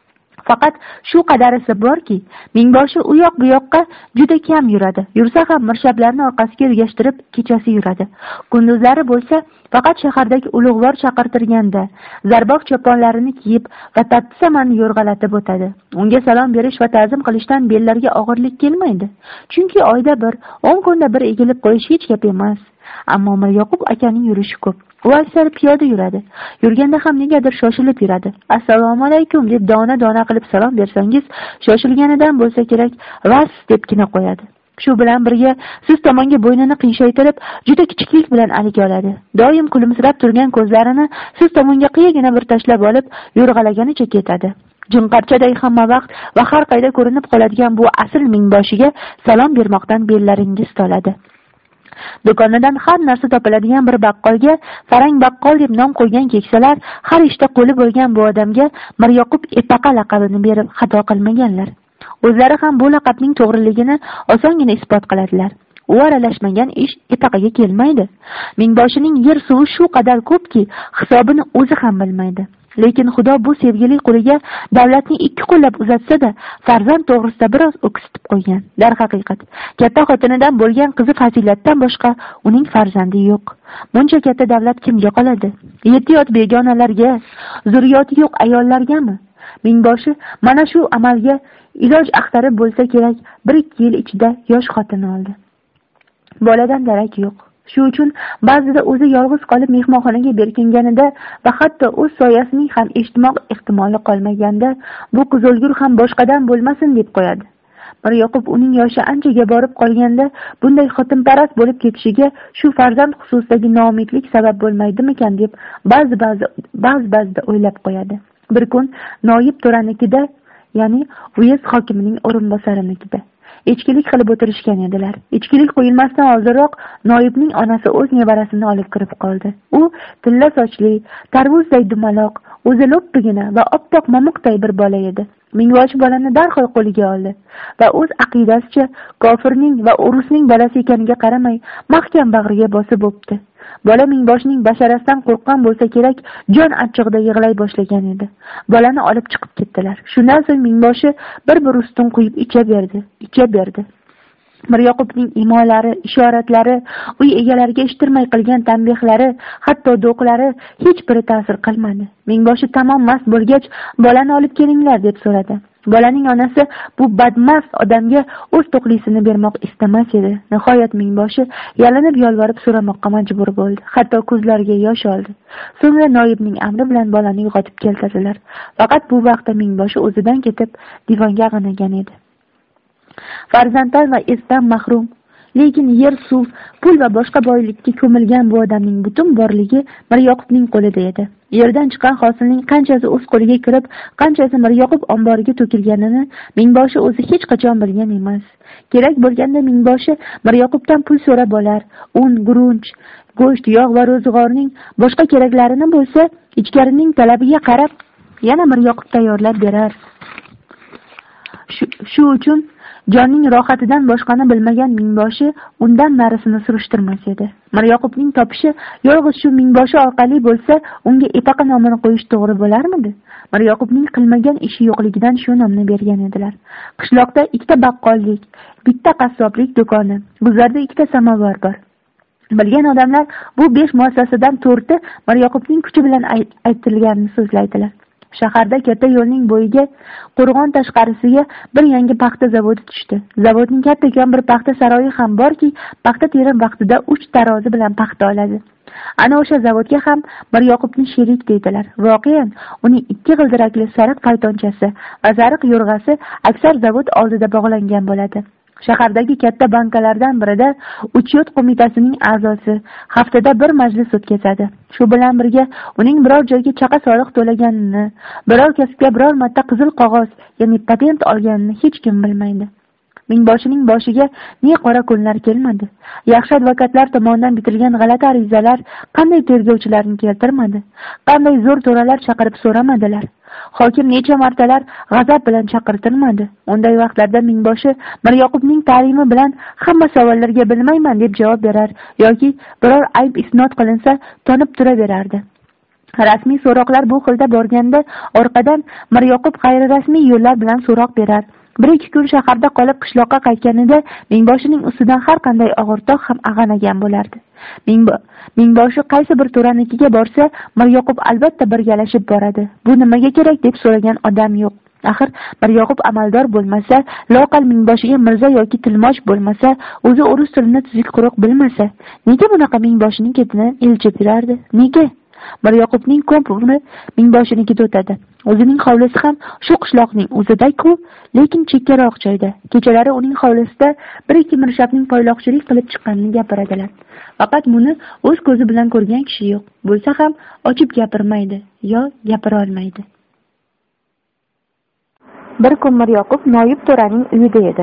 Faqat shu qadarisi borki, Mingboshi u yoq bu yoqqa juda kam yuradi. Yursa ham mirshablarni orqasiga ergashtirib kechasi yuradi. Kunduzlari bo'lsa faqat shahardagi ulug'vor chaqirtirganda zarbof choponlarini kiyib va tatti samanni yo'rg'alatib o'tadi. Unga salom berish va ta'zim qilishdan bellarga og'irlik kelmaydi. Chunki oyda bir, o'n kunda bir egilib qo'yish hech gap emas. Ammo Miryoqub akaning yurishi ko'p. U aksar piyoda yuradi. Yurganda ham negadir shoshilib yuradi. Assalomu alaykum deb dona-dona qilib salom bersangiz, shoshilganidan bo'lsa kerak, vas debgina qo'yadi. Shu bilan birga siz tomonga bo'ynini qiyshaytirib, juda kichiklik bilan alga oladi. Doim kulimsirab turgan ko'zlarini siz tomonga qiyagina bir tashlab olib, yo'rg'alaganicha ketadi. Jinqarchaday hamma vaqt va har qayda ko'rinib qoladigan bu asl Mingboshiga salom bermoqdan bellaringiz toladi. Do'konidan har narsa topiladigan bir baqqolga Farang baqqol deb nom qo'ygan keksalar har ishda qo'li bo'lgan bu odamga Miryoqub Epaqa laqabini berib xato qilmaganlar. O'zlari ham bu laqabning to'g'riligini osongina isbot qiladilar. U aralashmagan ish Epaqaga kelmaydi. Mingboshining yer suvi shu qadar ko'pki, hisobini o'zi ham bilmaydi. Lekin Xudo bu sevgili quliga davlatni ikki qo'llab uzatsa-da, farzand to'g'risida biroz o'ksitib qo'ygan. Dar haqiqat, katta xotinidan bo'lgan qizi Fazilatdan boshqa uning farzandi yo'q. Buncha katta davlat kimga qoladi? Yetti yot begonalarga, zurriyoti yo'q ayollargami? Mingboshi mana shu amalga iloj axtarib bo'lsa kerak, bir ikki yil ichida yosh xotin oldi. Boladan darak yo'q. Shu uchun ba'zida o'zi yolg'iz qolib mehmonxonaga berkinganida va hatto o'z soyasining ham eshitmoq ehtimoli qolmaganda bu qizilgur ham boshqadan bo'lmasin deb qo'yadi. Miryoqub uning yoshi anchaga borib qolganda bunday xotinparast bo'lib ketishiga shu farzand xususidagi noumidlik sabab bo'lmaydimikan deb ba'zi ba'zi ba'zi ba'zida o'ylab qo'yadi. Bir kun Noyib To'ranikida, ya'ni uyezd hokimining o'rinbosarinikida echkilik qilib o'tirishgan edilar. Echkilik qo'yilmasdan oldinroq Noyibning onasi o'z nevarasini olib kirib qoldi. U tilla sochli, tarvuzday dumaloq, o'zi lo'ppigina va oppoq momiqday bir bola edi. Mingboshi bolani darhol qo'liga oldi va o'z aqidasicha kofirning va urusning bolasi ekaniga qaramay mahkam bag'riga bosib o'pdi. Bola Mingboshining basharasidan qo'rqqan bo'lsa kerak, jon achchig'ida yig'lay boshlagan edi. Bolani olib chiqib ketdilar. Shundan so'ng Mingboshi bir-bir ustun quyib icha berdi, icha berdi. Miryoqubning imolari, ishoratlari, uy egalariga eshittirmay qilgan tanbehlari, hatto do'qlari hech biri ta'sir qilmadi. Mingboshi tamom mast bo'lgach, bolani olib kelinglar deb so'radi. Bolaning onasi bu badmast odamga o'z to'qlisini bermoq istamas edi. Nihoyat Mingboshi yalinib yolvorib so'ramoqqa majbur bo'ldi. Hatto ko'zlariga yosh oldi. So'ngra Noyibning amri bilan bolani uyg'otib keltirdilar. Faqat bu vaqtda Mingboshi o'zidan ketib divonga ag'anagan edi. Farzandlar va esdan mahrum, lekin yer, suv, pul va boshqa boylikka ko'milgan bu odamning butun borligi Miryoqubning qo'lida edi. Yerdan chiqqan hosilning qanchasi o'z qo'liga kirib, qanchasi Miryoqub omboriga to'kilganini Mingboshi o'zi hech qachon bilgan emas. Kerak bo'lganda Mingboshi Miryoqubdan pul so'rab olar, un, gurunch, go'sht, yog' va ro'zg'orning boshqa keraklarini bo'lsa, ichkarining talabiga qarab yana Miryoqub tayyorlab berar. Shu uchun jonning rohatidan boshqani bilmagan Mingboshi undan narisini surishtirmas edi. Miryoqubning topishi yolg'iz shu Mingboshi orqali bo'lsa, unga Epaqa nomini qo'yish to'g'ri bo'larmidi? Miryoqubning qilmagan ishi yo'qligidan shu nomni bergan edilar. Qishloqda ikkita baqqollik, bitta qassoblik do'koni, guzarda ikkita samovar bor. Bilgan odamlar bu besh muassasadan to'rtta Miryoqubning kuchi bilan aytilganini so'zlaydilar. Shaharda katta yo'lning bo'yiga, qo'rg'on tashqarisiga bir yangi paxta zavodi tushdi. Zavodning kattakon bir paxta saroyi ham borki, paxta terim vaqtida uch tarozi bilan paxta oladi. Ana o'sha zavodga ham Miryoqubni sherik deydilar. Voqean uning ikki g'ildirakli sariq faytonchasi va sariq yo'rg'asi aksar zavod oldida bog'langan bo'ladi. Shahardagi katta bankalardan birida uchiyot qo'mitasining a'zosi haftada bir majlis o'tkazadi. Shu bilan birga uning biror joyga chaqa soliq to'laganini, biror kasbga biror marta qizil qog'oz, ya'ni patent olganini hech kim bilmaydi. Mingboshining boshiga ne qora kunlar kelmadi. Yaxshi advokatlar tomonidan bitilgan g'alati arizalar qanday tergovchilarni keltirmadi. Qanday zo'r to'ralar chaqirib so'ramadilar. Hokim necha martalar g'azab bilan chaqirtirmadi. Unday vaqtlarda Mingboshi Miryoqubning ta'limi bilan hamma savollarga bilmayman deb javob berar yoki biror ayb isnot qilinsa tonib turaverardi. Rasmiy so'roqlar bu xilda borganda orqadan Miryoqub g'ayri rasmiy yo'llar bilan so'roq berar. Bir ikki kun shaharda qolib qishloqqa qaytganida Mingboshining ustidan har qanday og'irtoq ham ag'anagan bo'lardi. Mingboshi qaysi bir to'ranikiga borsa, Miryoqub albatta birgalashib boradi. Bu nimaga kerak deb so'ragan odam yo'q. Axir Miryoqub amaldor bo'lmasa, loqal Mingboshiga mirzo yoki tilmoch bo'lmasa, o'zi o'rus tilini tuzuk quruq bilmasa, nega bunaqa Mingboshining ketidan elchib yurardi? Nega? Miryoqubning ko'p umri Mingboshinikida o'tadi. O'zining hovlisi ham shu qishloqning o'zida-ku, lekin chekkaroq joyda. Kechalari uning hovlisida bir ikki mirshabning poyloqchilik qilib chiqqanini gapiradilar. Faqat buni o'z ko'zi bilan ko'rgan kishi yo'q. Bo'lsa ham ochib gapirmaydi yo gapira olmaydi. Bir kun Miryoqub noyib to'raning uyida edi.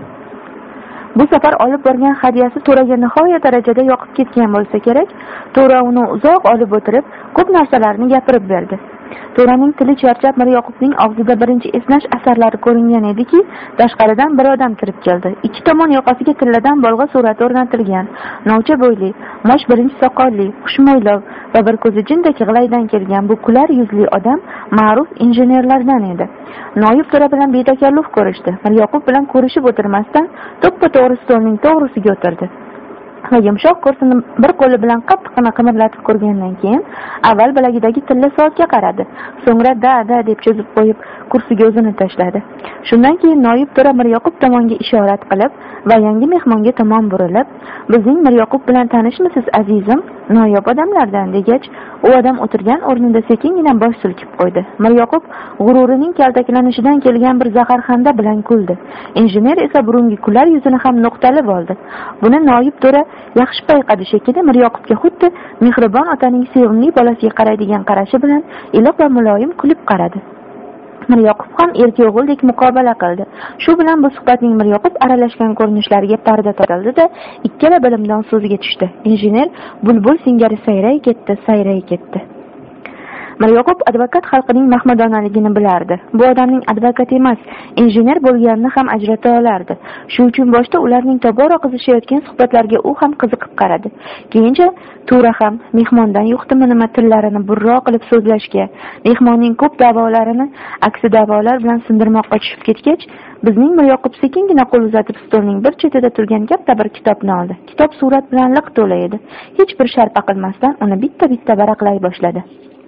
Bu safar olib borgan hadyasi to'raga nihoyat darajada yoqib ketgan bo'lsa kerak, to'ra uni uzoq olib o'tirib, ko'p narsalarni gapirib berdi. To'raning tili charchab Miryoqubning og'zida birinchi esnash asarlari ko'ringan ediki, tashqaridan bir odam kirib keldi. Ikki tomon yoqasiga tilladan bolg'a surati o'rnatilgan, novcha bo'yli, mosh birinchi soqolli, xushmo'ylov va bir ko'zi jindek g'ilaydan kelgan bu kular yuzli odam ma'ruf injenerlardan edi. Noyib to'ra bilan betakalluf ko'rishdi. Miryoqub bilan ko'rishib o'tirmasdan to'ppa-to'g'ri stolning to'g'risiga o'tirdi. Va yumshoq kursini bir qo'li bilan qattiqqina qimirlatib ko'rgandan keyin avval bilagidagi tilla soatga qaradi. So'ngra da-da deb cho'zib qo'yib kursiga o'zini tashladi. Shundan keyin noyib to'ra Miryoqub tomonga ishorat qilib va yangi mehmonga tomon burilib, "Bizning Miryoqub bilan tanishmisiz, azizim? Noyob odamlardan" degach, u odam o'tirgan o'rnida sekingina bosh silkib qo'ydi. Miryoqub g'ururining kaltaklanishidan kelgan bir zaharxanda bilan kuldi. Injener esa burungi kular yuzini ham nuqtalib oldi. Buni noyib to'ra yaxshi payqadi shekilli, Miryoqubga xuddi mehribon otaning sevimli bolasiga qaraydigan qarashi bilan iliq va muloyim kulib qaradi. Miryoqub ham erki o'g'ildek muqobala qildi. Shu bilan bu suhbatning Miryoqub aralashgan ko'rinishlariga parda tortildi-da, ikkala bilimdon so'zga tushdi. Injener bulbul singari sayray ketdi, sayray ketdi. Miryoqub advokat xalqining mahmadonaligini bilardi. Bu odamning advokat emas, injener bo'lganini ham ajrata olardi. Shu uchun boshda ularning tobora qizishayotgan suhbatlariga u ham qiziqib qaradi. Keyincha To'ra ham mehmondan yuqdimi nima tillarini burro qilib so'zlashga, mehmonning ko'p da'volarini aksi da'volar bilan sindirmoqqa tushib ketgach, bizning Miryoqub sekingina qo'l uzatib stolning bir chetida turgan katta bir kitobni oldi. Kitob surat bilan liq to'la edi. Hech bir sharpa qilmasdan uni bitta-bitta varaqlay boshladi.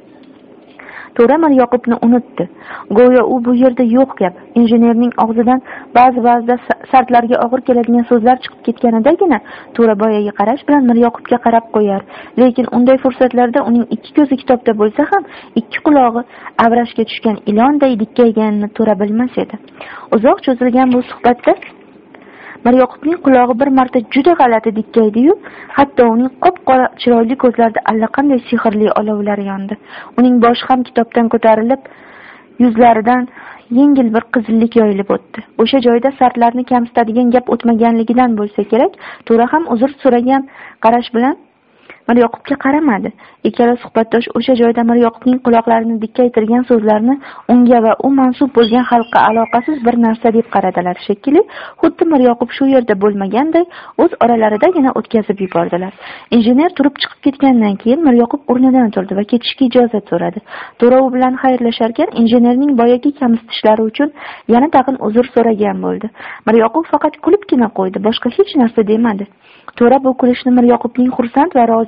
To'ra Miryoqubni unutdi. Go'yo u bu yerda yo'q gap. Injenerning og'zidan ba'zi-ba'zida sartlarga og'ir keladigan so'zlar chiqib ketganidagina To'ra boyaga qarash bilan Miryoqubga qarab qo'yar. Lekin unday fursatlarda uning ikki ko'zi kitobda bo'lsa ham, ikki qulog'i avrashga tushgan ilonday dikkayganini To'ra bilmas edi. Uzoq cho'zilgan bu suhbatda Miryoqubning qulog'i bir marta juda g'alati dikkaydi-yu, hatto uning qop-qora chiroyli ko'zlarida allaqanday sehrli olovlar yondi. Uning boshi ham kitobdan ko'tarilib, yuzlaridan yengil bir qizillik yoyilib o'tdi. O'sha joyda sartlarni kamsitadigan gap o'tmaganligidan bo'lsa kerak, To'ra ham uzr so'ragan qarash bilan Miryoqubga qaramadi. Ikkala suhbatdosh o'sha joyda Miryoqubning quloqlarini dikkaytirgan so'zlarni unga va u mansub bo'lgan xalqqa aloqasiz bir narsa deb qaradilar shekilli, xuddi Miryoqub shu yerda bo'lmaganday o'z oralaridagina o'tkazib yubordilar. Injener turib chiqib ketgandan keyin Miryoqub o'rnidan turdi va ketishga ijozat so'radi. To'ra u bilan xayrlashar ekan, injenerning boyagi kamsitishlari uchun yana tag'in uzr so'ragan bo'ldi. Miryoqub faqat kulibgina qo'ydi, boshqa hech narsa demadi. To'ra bu kulishni Miryoqubning xursand va rozi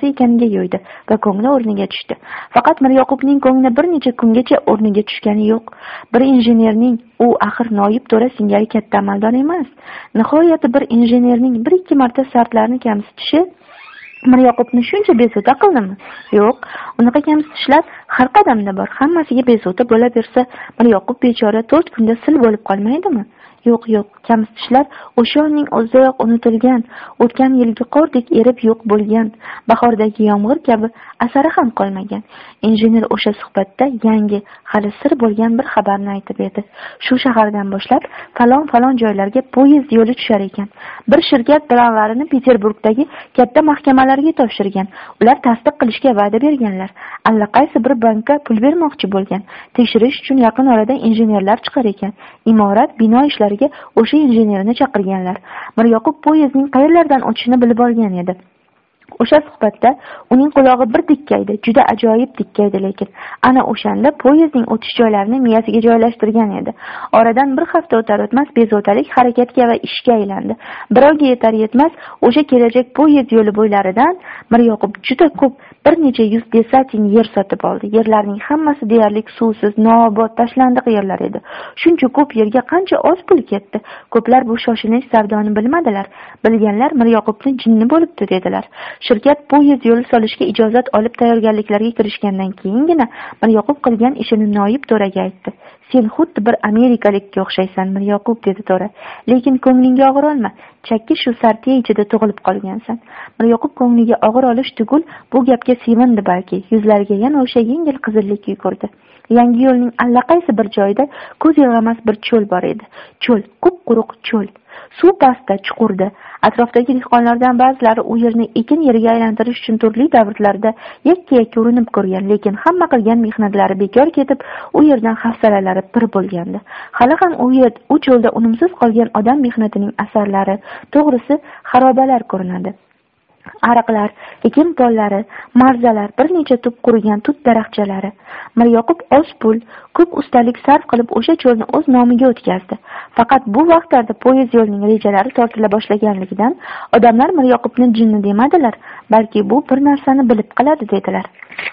ekaniga yo'ydi va ko'ngli o'rniga tushdi. Faqat Miryoqubning ko'ngli bir necha kungacha o'rniga tushgani yo'q. Bir injenerning, u axir noyib to'ra singari katta amaldor emas. Nihoyat bir injenerning bir ikki marta sartlarni kamsitishi Miryoqubni shuncha bezovta qildimi? Yo'q, unaqa kamsitishlar har qadamda bor. Hammasiga bezovta bo'la bersa, Miryoqub bechora to'rt kunda sil bo'lib qolmaydimi? Yo'q, yo'q, kamsitishlar o'sha yilning o'zidayoq unutilgan, o'tgan yilgi qordek erib yo'q bo'lgan, bahordagi yomg'ir kabi asari ham qolmagan. Injener o'sha suhbatda yangi, hali sir bo'lgan bir xabarni aytib edi. Shu shahardan boshlab falon-falon joylarga poyezd yo'li tushar ekan. Bir shirkat planlarini Peterburgdagi katta mahkamalarga topshirgan. Ular tasdiq qilishga va'da berganlar. Allaqaysi bir bankka pul bermoqchi bo'lgan. Tekshirish uchun yaqin orada injenerlar chiqar ekan. Imorat, bino ishlari o'sha injenerni chaqirganlar. Miryoqub poyezdning qayerlardan o'tishini bilib olgan edi. O'sha suhbatda uning qulog'i bir dikkaydi, juda ajoyib dikkaydi, lekin ana o'shanda poyezdning o'tish joylarini miyasiga joylashtirgan edi. Oradan bir hafta o'tar o'tmas bezovtalik harakatga va ishga aylandi. Bir oyga yetar yetmas o'sha kelajak poyezd yo'li bo'ylaridan Miryoqub juda ko'p, bir necha yuz desatin yer sotib oldi. Yerlarning hammasi deyarli suvsiz, noobod, tashlandiq yerlar edi. Shuncha ko'p yerga qancha oz pul ketdi. Ko'plar bu shoshilinch savdoni bilmadilar. Bilganlar Miryoqubni jinni bo'libdi dedilar. Shirkat poyezd yo'li solishga ijozat olib tayyorgarliklarga kirishgandan keyingina Miryoqub qilgan ishini noyib to'raga aytdi. Sen xuddi bir amerikalikka o'xshaysan, Miryoqub, dedi to'ra. Lekin ko'nglingga og'ir olma. Chakki shu sartiya ichida tug'ilib qolgansan. Miryoqub ko'ngliga og'ir olish tugul bu gapga sevindi balki. Yuzlariga yana o'sha yengil qizillik yugurdi. Yangi yo'lning allaqaysi bir joyida ko'z ilg'amas bir cho'l bor edi. Cho'l, qup-quruq cho'l. Suv pastda, chuqurda. Atrofdagi dehqonlardan ba'zilari u yerni ekin yeriga aylantirish uchun turli davrlarda yakka-yakka urinib ko'rgan, lekin hamma qilgan mehnatlari bekor ketib, u yerdan hafsalalari pir bo'lgandi. Hali ham u yer, u cho'lda unumsiz qolgan odam mehnatining asarlari, to'g'risi xarobalar ko'rinadi. Ariqlar, ekin pollari, marzalar, bir necha tup qurigan tut daraxtchalari. Miryoqub oz pul, ko'p ustalik sarf qilib o'sha cho'lni o'z nomiga o'tkazdi. Faqat bu vaqtlarda poyezd yo'lining rejalari tortila boshlaganligidan odamlar Miryoqubni jinni demadilar, balki bu bir narsani bilib qiladi dedilar.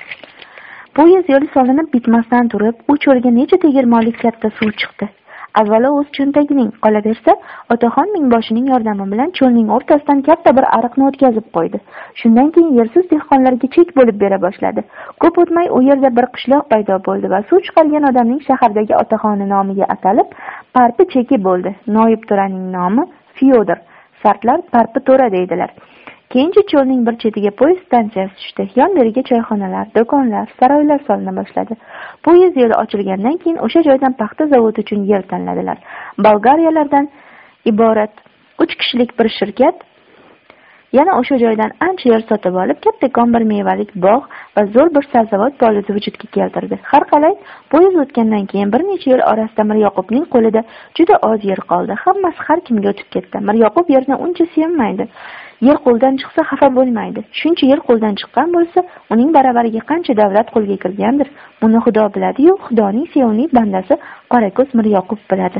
Poyezd yo'li solinib bitmasdan turib, u cho'lga necha tegirmonlik katta suv chiqdi. Avvalo o'z cho'ntagining, qolaversa, otaxon mingboshining yordami bilan cho'lning o'rtasidan katta bir ariqni o'tkazib qo'ydi. Shundan keyin yersiz dehqonlarga chek bo'lib bera boshladi. Ko'p o'tmay u yerda bir qishloq paydo bo'ldi va suv chiqargan odamning shahardagi otaxoni nomiga atalib, Parpi cheki bo'ldi. Noyib to'raning nomi Fyodor. Sartlar Parpi to'ra deydilar. Keyinchi cho'lning bir chetiga poyezd stansiyasi tushdi. Yon-beriga choyxonalar, do'konlar, saroylar solina boshladi. Poyezd yo'li ochilgandan keyin o'sha joydan paxta zavodi uchun yer tanladilar. Bolgariyalardan iborat uch kishilik bir shirkat yana o'sha joydan ancha yer sotib olib, kattakon bir mevalik bog' va zo'r bir sabzavot polidi vujudga keltirdi. Har qalay, poyezd o'tgandan keyin bir necha yil orasida Miryoqubning qo'lida juda oz yer qoldi. Hammasi har kimga o'tib ketdi. Miryoqub yerni uncha sevmaydi. Yer qo'ldan chiqsa xafa bo'lmaydi. Shuncha yer qo'ldan chiqqan bo'lsa, uning baravariga qancha davlat qo'lga kirgandir. Buni Xudo biladi-yu, Xudoning sevimli bandasi Qorako'z Miryoqub biladi.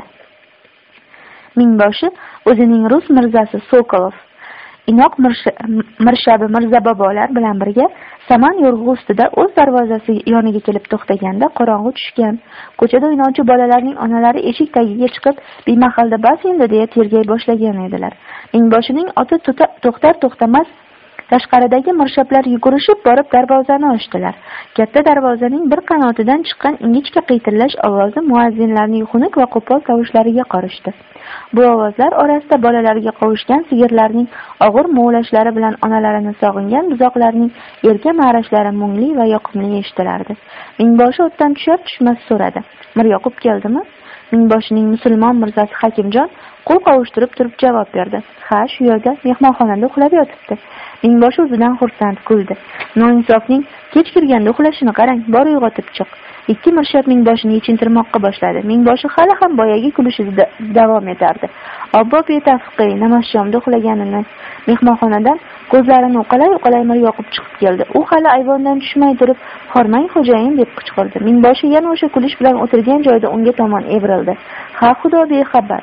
Mingboshi o'zining rus mirzasi Sokolov, inoq mirshabi Mirza bobolar bilan birga saman yo'rg'i ustida o'z darvozasi yoniga kelib to'xtaganda qorong'u tushgan. Ko'chada o'ynovchi bolalarning onalari eshik tagiga chiqib, bemahalda bas endi deya tergay boshlagan edilar. Mingboshining oti to'xtar to'xtamas tashqaridagi mirshablar yugurishib borib darvozani ochdilar. Katta darvozaning bir qanotidan chiqqan ingichka qiytillash ovozi muazzinlarning xunuk va qo'pol tovushlariga qorishdi. Bu ovozlar orasida bolalarga qovushgan sigirlarning og'ir mo'vlashlari bilan onalarini sog'ingan buzoqlarning erka ma'rashlari mungli va yoqimli eshitilardi. Mingboshi o'tdan tushar tushmas so'radi: "Miryoqub keldimi?" Mingboshining musulmon mirzasi Hakimjon qo'l qovushtirib turib javob berdi: "Ha, shu yerda mehmonxonada uxlab yotibdi." Mingboshi o'zidan xursand kuldi. Noinsofning kech kirganda uxlashini qarang, bor uyg'otib chiq. Ikki mirshab Mingboshini yechintirmoqqa boshladi. Mingboshi hali ham boyagi kulishida davom etardi. Obbo betafqi namozshomda uxlaganini mehmonxonadan ko'zlarini uqalay-uqalay Miryoqub chiqib keldi. U hali ayvondan tushmay turib, "Hormang xo'jayin" deb qichqirdi. Mingboshi yana o'sha kulish bilan o'tirgan joyda unga tomon evrildi. "Ha, Xudo bexabar.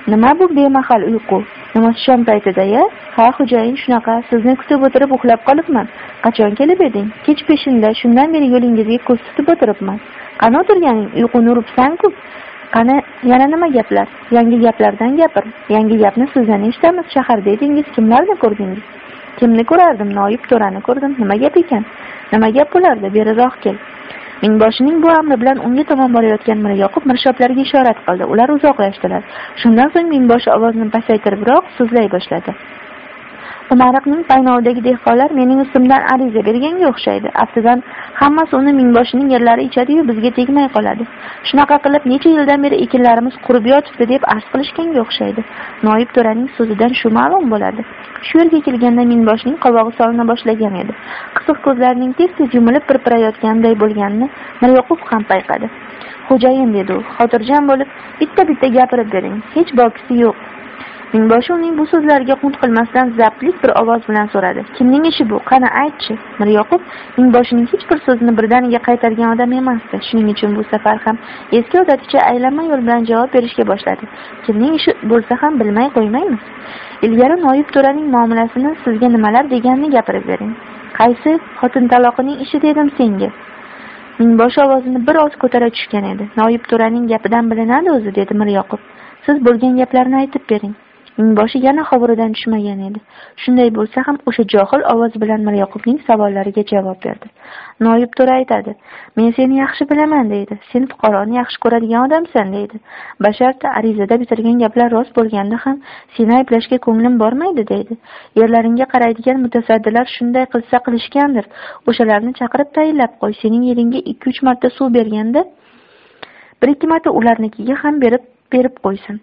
Nima bu bemahal uyqu? Namoz shom paytida-ya? Ha, xo'jayin shunaqa. Sizni kutib o'tirib uxlab qolibman. Qachon kelib eding? Kech peshinda, shundan beri yo'lingizga ko'z tutib o'tiribman. Qani o'tirganing? Uyquni uribsan-ku. Qani, yana nima gaplar? Yangi gaplardan gapir. Yangi gapni sizdan eshitamiz. Shaharda edingiz, kimlarni ko'rdingiz? Kimni ko'rardim? Noib to'rani ko'rdim. Nima gap ekan? Nima gap bo'lardi? Beriroq kel. Mingboshining bu amri bilan unga tomon borayotgan Miryoqub mirshablarga ishorat qildi. Ular uzoqlashdilar. Shundan so'ng Mingboshi ovozini pasaytiribroq so'zlay boshladi. Umariqning paynovidagi dehqonlar mening ustimdan ariza berganga o'xshaydi. Aftidan hammasi uni Mingboshining yerlari ichadi-yu bizga tegmay qoladi. Shunaqa qilib necha yildan beri ekinlarimiz qurib yotibdi deb arz qilishganga o'xshaydi. Noib to'raning so'zidan shu ma'lum bo'ladi. Shu yerga kelganda Mingboshining qovog'i solina boshlagan edi. Qisiq ko'zlarining tez-tez yumilib pirpirayotganday bo'lganini Miryoqub ham payqadi. Xo'jayin dedi u, xotirjam bo'lib, bitta-bitta gapirib bering. Hech bokisi yo'q. Mingboshi uning bu so'zlariga qunt qilmasdan zabtlik bir ovoz bilan so'radi. Kimning ishi bu? Qani aytchi. Miryoqub Mingboshining hech bir so'zini birdaniga qaytargan odam emasdi. Shuning uchun bu safar ham eski odaticha aylanma yo'l bilan javob berishga boshladi. Kimning ishi bo'lsa ham bilmay qo'ymaymiz. Ilgari Noib to'raning muomalasini sizga nimalar deganini gapirib bering. Qaysi xotin taloqining ishi dedim senga. Mingboshi ovozini bir oz ko'tara tushgan edi. Noib to'raning gapidan bilinadi o'zi, dedi Miryoqub. Siz bo'lgan gaplarni aytib bering. Mingboshi yana hovuridan tushmagan edi. Shunday bo'lsa ham o'sha johil ovoz bilan Miryoqubning savollariga javob berdi. Noib to'ra aytadi: "Men seni yaxshi bilaman", deydi. "Sen fuqaroni yaxshi ko'radigan odamsan", deydi. "Basharti arizada bitirgan gaplar rost bo'lganda ham seni ayblashga ko'nglim bormaydi", deydi. "Yerlaringga qaraydigan mutasaddilar shunday qilsa qilishgandir. O'shalarni chaqirib tayinlab qo'y. Sening yeringga ikki uch marta suv berganda bir ikki marta ularnikiga ham berib berib qo'ysin.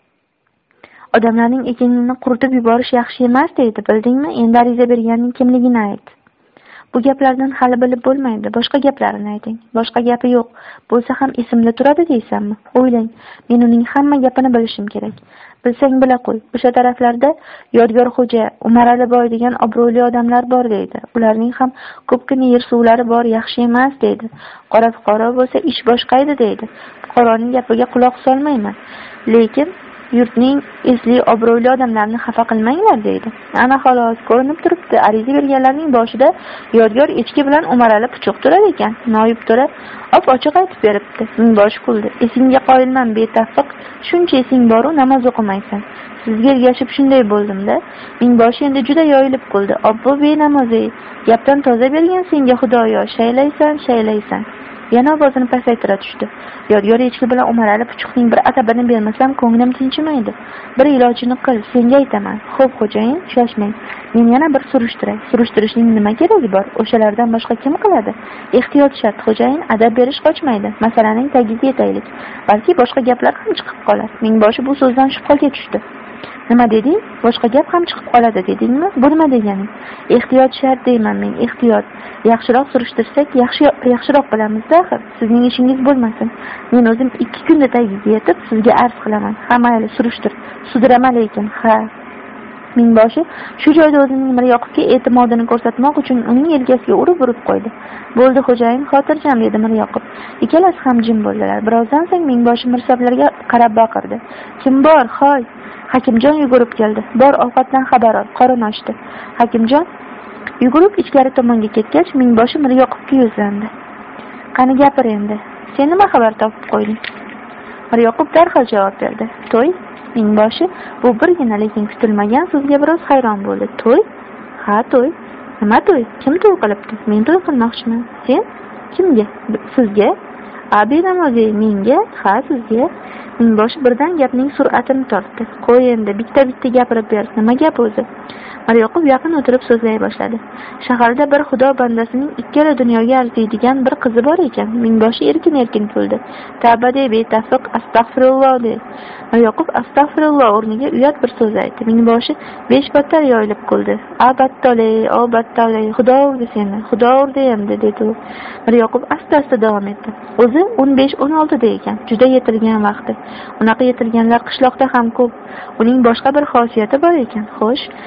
Odamlarning ekinini quritib yuborish yaxshi emas", deydi. "Bildingmi? Endi ariza berganning kimligini ayt." "Bu gaplardan hali bilib bo'lmaydi. Boshqa gaplarini ayting." "Boshqa gapi yo'q. Bo'lsa ham esimda turadi deysanmi? O'ylang. Men uning hamma gapini bilishim kerak. Bilsang bila qo'y. O'sha taraflarda Yodgor xo'ja, Umarali boy degan obro'li odamlar bor", deydi. "Ularning ham ko'pgina yer suvlari bor, yaxshi emas", deydi. "Qora fuqaro bo'lsa ish boshqa edi", deydi. "Fuqaroning gapiga quloq solmayman. Lekin yurtning esli obro'li odamlarni xafa qilmanglar", deydi. "Ana xolos, ko'rinib turibdi. Ariza berganlarning boshida Yodgor echki bilan Umarali puchuq turar ekan." Noib to'ra op-ochiq aytib beribdi. Mingboshi kuldi. "Esingga qoyilman, betaffiq. Shuncha esing bor-u, namoz o'qimaysan. Sizga ergashib shunday bo'ldim-da." Mingboshi endi juda yoyilib kuldi. "Obbo benamoz-ey, gapdan toza bergan senga Xudoyo, shaylaysan, shaylaysan." Yana ovozini pasaytira tushdi. "Yodgor echki bilan Umarali puchuqning bir atabini bermasam ko'nglim tinchimaydi. Bir ilojini qil, senga aytaman." "Xo'p, xo'jayin, shoshmang. Men yana bir surishtiray. Surishtirishning nima keragi bor? O'shalardan boshqa kim qiladi? Ehtiyot shart, xo'jayin, adab berish qochmaydi. Masalaning tagiga yetaylik. Balki boshqa gaplar ham chiqib qolar." Mingboshi bu so'zdan shubhaga tushdi. "Nima deding? Boshqa gap ham chiqib qoladi dedingmi? Bu nima deganing?" "Ehtiyot shart deyman men, ehtiyot. Yaxshiroq surishtirsak, yaxshi yaxshiroq bilamiz-da, axir. Sizning ishingiz bo'lmasin. Men o'zim ikki kunda tagiga yetib sizga arz qilaman. Ha, mayli, surishtir. Sudiraman lekin. Ha." Mingboshi shu joyda o'zining Miryoqubga e'timodini ko'rsatmoq uchun uning yelkasiga urib-urib qo'ydi. "Bo'ldi, xo'jayin, xotirjam", dedi Miryoqub. Ikkalasi ham jim bo'ldilar. Birozdan so'ng Mingboshi mirsablarga qarab baqirdi. "Kim bor? Hoy!" Hakimjon yugurib keldi. "Bor, ovqatdan xabar ol, qorin ochdi." Hakimjon yugurib ichkari tomonga ketgach, Mingboshi Miryoqubga yuzlandi. "Qani gapir endi. Sen nima xabar topib qo'yding?" Miryoqub darhol javob berdi. "To'y." Mingboshi bu birgina lekin kutilmagan so'zga biroz hayron bo'ldi. "To'y? Ha, to'y. Nima to'y? Kim to'y qilibdi?" "Men to'y qilmoqchiman." "Sen? Kimga?" "Sizga." "Abi namozi, menga?" "Ha, sizga." Mingboshi birdan gapning sur'atini tortdi. "Qo'y endi, bitta-bitta gapirib ber. Nima gap o'zi?" Miryoqub yaqin o'tirib so'zlay boshladi. Shaharda bir xudo bandasining ikkala dunyoga arziydigan bir qizi bor ekan. Mingboshi erkin-erkin kuldi. "Tavba de, betaffiq, astag'firulloh" de. Miryoqub astag'firulloh o'rniga uyat bir so'z aytdi. Mingboshi besh battar yoyilib kuldi. "A battole, o battole, Xudo urdi seni, Xudo urdi endi", dedi u. Miryoqub asta-asta davom etdi. O'zi o'n besh o'n olti da ekan. Juda yetilgan vaqti. Unaqa yetilganlar qishloqda ham ko'p. Uning boshqa bir xosiyati bor ekan. Xo'sh, juda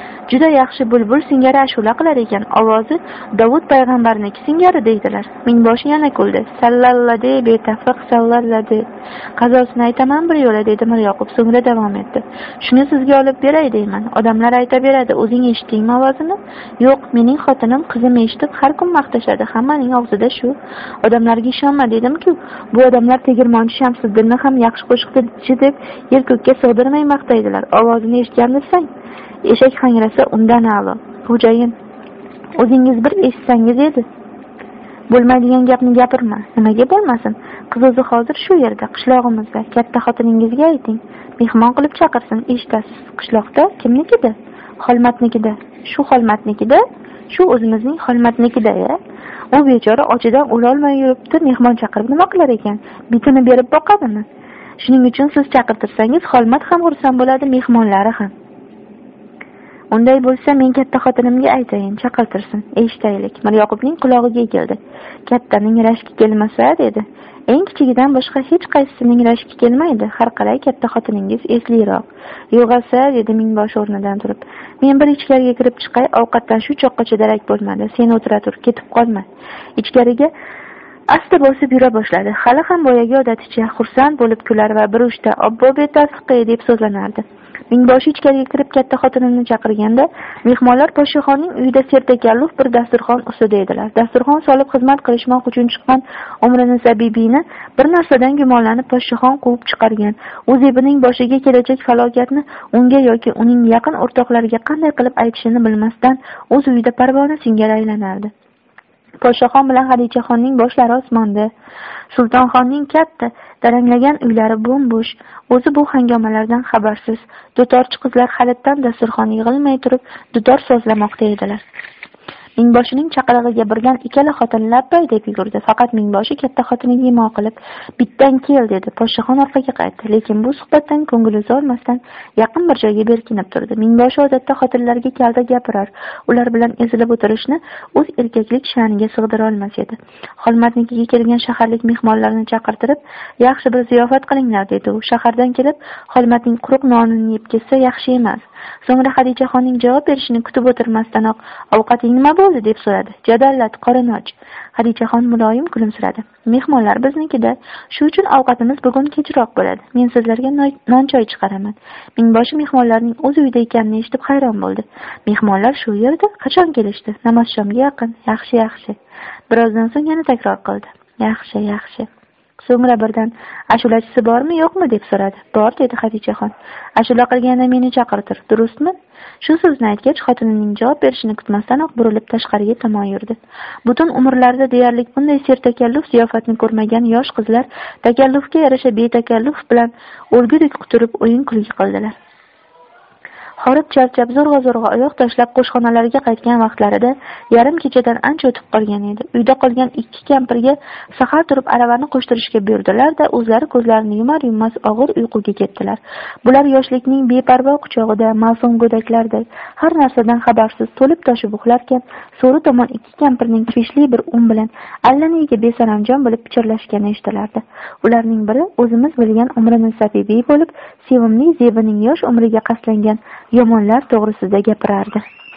juda yaxshi bulbul singari ashula qilar ekan, ovozi Davud payg'ambarniki singari deydilar. Mingboshi yana kuldi. Sallallade betafiq sallallade. Qazosini aytaman bir yo'la dedi Miryoqub, so'ngra davom etdi. Shuni sizga olib beray deyman. Odamlar aytaveradi, o'zing eshitdingmi ovozini? Yo'q, mening xotinim, qizim eshitib har kun maqtashadi. Hammaning og'zida shu. Odamlarga ishonma dedim-ku, bu odamlar tegirmonchi Shamsiddinni ham yaxshi qo'shiqchi deb yer-ko'kka sig'dirmay maqtaydilar. Ovozini eshitganmisan? Eshak hangrasa undan a'lo. Xo'jayin, o'zingiz bir eshitsangiz edi. Bo'lmaydigan gapni gapirma. Nimaga bo'lmasin? Qiz o'zi hozir shu yerda, qishlog'imizda. Katta xotiningizga ayting, mehmon qilib chaqirsin. Eshitasiz, qishloqda kimnikida? Xolmatnikida. Shu Xolmatnikida, shu o'zimizning Xolmatnikida-ya. U bechora ochidan o'lolmay yuribdi, mehmon chaqirib nima qilar ekan? Bitini berib boqadimi? Shuning uchun siz chaqirtirsangiz, Xolmat ham xursand bo'ladi, mehmonlari ham. Unday bo'lsa, men katta xotinimga aytayin, chaqirtirsin, eshitaylik. Miryoqubning qulog'iga keldi. Kattaning rashki kelmasa, dedi. Eng kichigidan boshqa hech qaysisining rashki kelmaydi. Har qalay katta xotiningiz esliroq. Yo'g'asa, dedi Mingboshi o'rnidan turib. Men bir ichkariga kirib chiqay, ovqatdan shu choqqacha darak bo'lmadi. Sen o'tira tur, ketib qolma. Ichkariga asta bosib yura boshladi. Hali ham boyagi odaticha xursand bo'lib kular va bir uchta obbo betafiqi deb so'zlanardi. Mingboshi ichkariga kirib katta xotinini chaqirganda, mehmonlar podshohning uyida sertakalluf bir dasturxon ustida edilar. Dasturxon solib xizmat qilishmoq uchun chiqqan Umrini Zabibini bir narsadan gumonlanib podshohon quvib chiqargan. O'zibining boshiga kelajak falokatni unga yoki uning yaqin o'rtoqlariga qanday qilib aytishini bilmasdan o'z uyida parvona singari aylanardi. Podshohon bilan Xadichaxonning boshlari osmonda. Sultonxonning katta, daranglagan uylari bo'm-bo'sh. O'zi bu hangomalardan xabarsiz. Dutorchi qizlar halitdan dasturxon yig'ilmay turib, dutor sozlamoqda edilar. Mingboshining chaqirig'iga birdan ikkala xotin labbay deb yugurdi. Faqat Mingboshi katta xotiniga imo qilib, "Bitdan kel" dedi. Podshohon orqaga qaytdi, lekin bu suhbatdan ko'ngli uzolmasdan yaqin bir joyga berkinib turdi. Mingboshi odatda xotinlarga kalda gapirar, ular bilan ezilib o'tirishni o'z erkaklik sha'niga sig'dira olmas edi. Xolmatnikiga kelgan shaharlik mehmonlarni chaqirtirib, "Yaxshi bir ziyofat qilinglar" dedi u. Shahardan kelib, Xolmatning quruq nonini yeb ketsa yaxshi emas. So'ngra Xadichaxonning javob berishini kutib o'tirmasdanoq, "Ovqating nima bo'ldi?" deb so'radi. "Jadallat, qorin och." Xadichaxon muloyim kulimsiradi. "Mehmonlar biznikida, shu uchun ovqatimiz bugun kechroq bo'ladi. Men sizlarga non choy chiqaraman." Mingboshi mehmonlarning o'z uyida ekanini eshitib hayron bo'ldi. "Mehmonlar shu yerda? Qachon kelishdi?" "Namoz shomga yaqin." "Yaxshi, yaxshi." Birozdan so'ng yana takror qildi. "Yaxshi, yaxshi." So'ngra birdan, "Ashulachisi bormi, yo'qmi?" deb so'radi. "Bor", dedi Xadichaxon. "Ashula qilganda meni chaqirtir, durustmi?" Shu so'zni aytgach, xotinining javob berishini kutmasdanoq burilib tashqariga tomon yurdi. Butun umrlarida deyarli bunday sertakalluf ziyofatni ko'rmagan yosh qizlar takallufga yarasha betakalluf bilan o'lgudek quturib o'yin-kulgi qildilar. Horib charchab zo'rg'a-zo'rg'a oyoq tashlab qo'shxonalariga qaytgan vaqtlarida yarim kechadan ancha o'tib qolgan edi. Uyda qolgan ikki kampirga sahar turib aravani qo'shtirishga buyurdilar-da, o'zlari ko'zlarini yumar-yummas og'ir uyquga ketdilar. Bular yoshlikning beparvo quchog'ida, ma'sum go'daklarday har narsadan xabarsiz to'lib toshib uxlarkan, so'ri tomon ikki kampirning tashvishli bir um bilan allanega besaranjom bo'lib pichirlashgani eshitilardi. Ularning biri o'zimiz bilgan Umrini Sabibiy bo'lib, sevimli Zebining yosh umriga qaslangan yomonlar to'g'risida gapirardi.